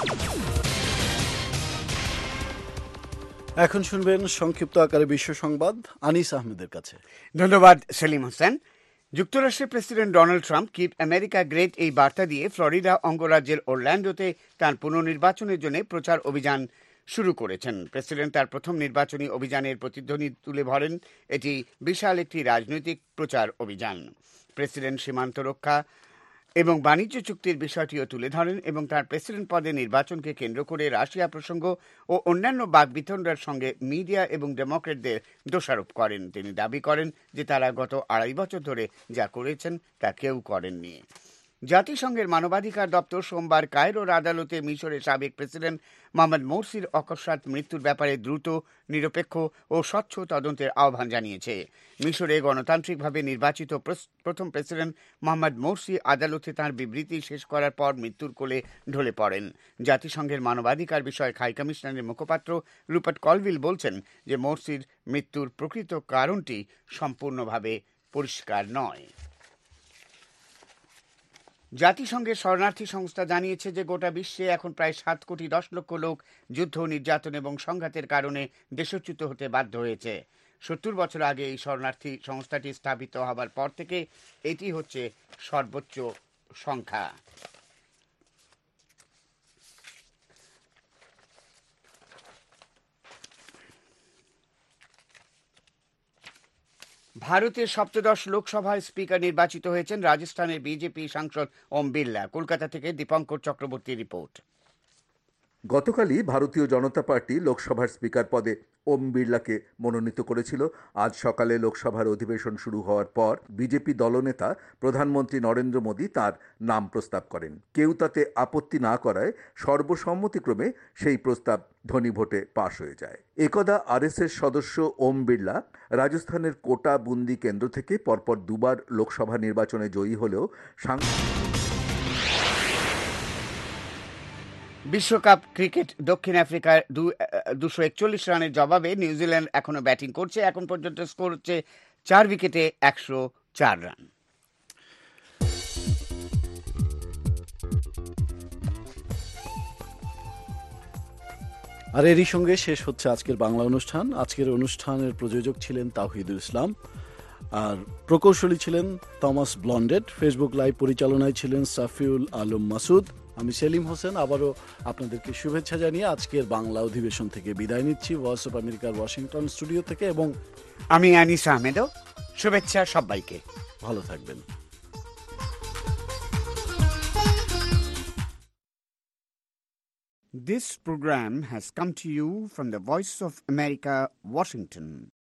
এখন শুনবেন সংক্ষিপ্ত আকারে বিশ্ব সংবাদ আনিস আহমেদের কাছে। ধন্যবাদ সেলিম হোসেন। যুক্তরাষ্ট্রের president Donald Trump keep America great এই বার্তা দিয়ে ফ্লোরিডা অঙ্গরাজ্যের ওরল্যান্ডোতে তাঁর পুনর্নির্বাচনের জন্য প্রচার অভিযান শুরু করেছেন। প্রেসিডেন্ট তার প্রথম নির্বাচনী অভিযানের প্রতিধ্বনি তুলে ধরেন। এটি বিশাল একটি রাজনৈতিক প্রচার অভিযান। প্রেসিডেন্ট সীমান্ত রক্ষা এবং বাণিজ্য চুক্তির বিষয়টিও তুলে ধরেন এবং তার প্রেসিডেন্ট পদে নির্বাচনকে কেন্দ্র করে রাশিয়া প্রসঙ্গ ও অন্যান্য বাকবিতণ্ডার সঙ্গে মিডিয়া এবং ডেমোক্রেটদের দোষারোপ করেন। তিনি দাবি করেন যে তারা গত 2.5 বছর ধরে যা করেছেন তা কেউ করেননি। জাতিসংঘের মানবাধিকার দপ্তর সোমবার কায়রোর আদালতে মিশরের সাবেক প্রেসিডেন্ট মোহাম্মদ মোরসির অকস্মাৎ মৃত্যুর ব্যাপারে দ্রুত, নিরপেক্ষ ও স্বচ্ছ তদন্তের আহ্বান জানিয়েছে। মিশরে গণতান্ত্রিকভাবে নির্বাচিত প্রথম প্রেসিডেন্ট মোহাম্মদ মোরসি আদালতে তাঁর বিবৃতি শেষ করার পর মৃত্যুর কোলে ঢলে পড়েন। জাতিসংঘের মানবাধিকার বিষয়ক হাই কমিশনারের মুখপাত্র রুপার্ট কলভিল বলছেন যে মোরসির মৃত্যুর প্রকৃত কারণটি সম্পূর্ণভাবে পরিষ্কার নয়। জাতিসংঘের শরণার্থী সংস্থা জানিয়েছে যে গোটা বিশ্বে এখন প্রায় 7 কোটি 10 লক্ষ লোক যুদ্ধ, নির্যাতন এবং সংঘাতের কারণে দেশচ্যুত হতে বাধ্য হয়েছে। 70 বছর আগে এই শরণার্থী সংস্থাটি স্থাপিত হবার পর থেকে এটি হচ্ছে সর্বোচ্চ সংখ্যা। ভারতের 17শ লোকসভার স্পিকার নির্বাচিত হয়েছেন রাজস্থানের বিজেপি সাংসদ ওম বিড়লা। কলকাতা থেকে দীপঙ্কর চক্রবর্তী রিপোর্ট। গতকালই ভারতীয় জনতা পার্টি লোকসভার স্পিকার পদে ওম বিড়লাকে মনোনীত করেছিল। আজ সকালে লোকসভার অধিবেশন শুরু হওয়ার পর বিজেপি দলনেতা প্রধানমন্ত্রী নরেন্দ্র মোদী তার নাম প্রস্তাব করেন। কেউ তাতে আপত্তি না করায় সর্বসম্মতিক্রমে সেই প্রস্তাব ধ্বনি ভোটে পাশ হয়ে যায়। একদা আরএসএস সদস্য ওম বিড়লা রাজস্থানের কোটা বুন্দি কেন্দ্র থেকে পরপর 2বার লোকসভা নির্বাচনে জয়ী হলেও বিশ্বকাপ ক্রিকেট দক্ষিণ আফ্রিকার 241 রানের জবাবে নিউজিল্যান্ড এখনো ব্যাটিং করছে। এখন পর্যন্ত স্কোর হচ্ছে 4 উইকেটে 104 রান। আর এরই সঙ্গে শেষ হচ্ছে আজকের বাংলা অনুষ্ঠান। আজকের অনুষ্ঠানের প্রযোজক ছিলেন তাওহিদুল ইসলাম, আর প্রকৌশলী ছিলেন থমাস ব্লন্ডেড। ফেসবুক লাইভ পরিচালনায় ছিলেন সাফিউল আলম মাসুদ। আমি সেলিম হোসেন আবারও আপনাদেরকে শুভেচ্ছা জানিয়ে আজকের বাংলা অধিবেশন থেকে বিদায় নিচ্ছি ভয়েস অব আমেরিকার ওয়াশিংটন স্টুডিও থেকে, এবং আমি আনিস আহমেদও। শুভেচ্ছা সবাইকে, ভালো থাকবেন। This program has come to you from the Voice of America, Washington.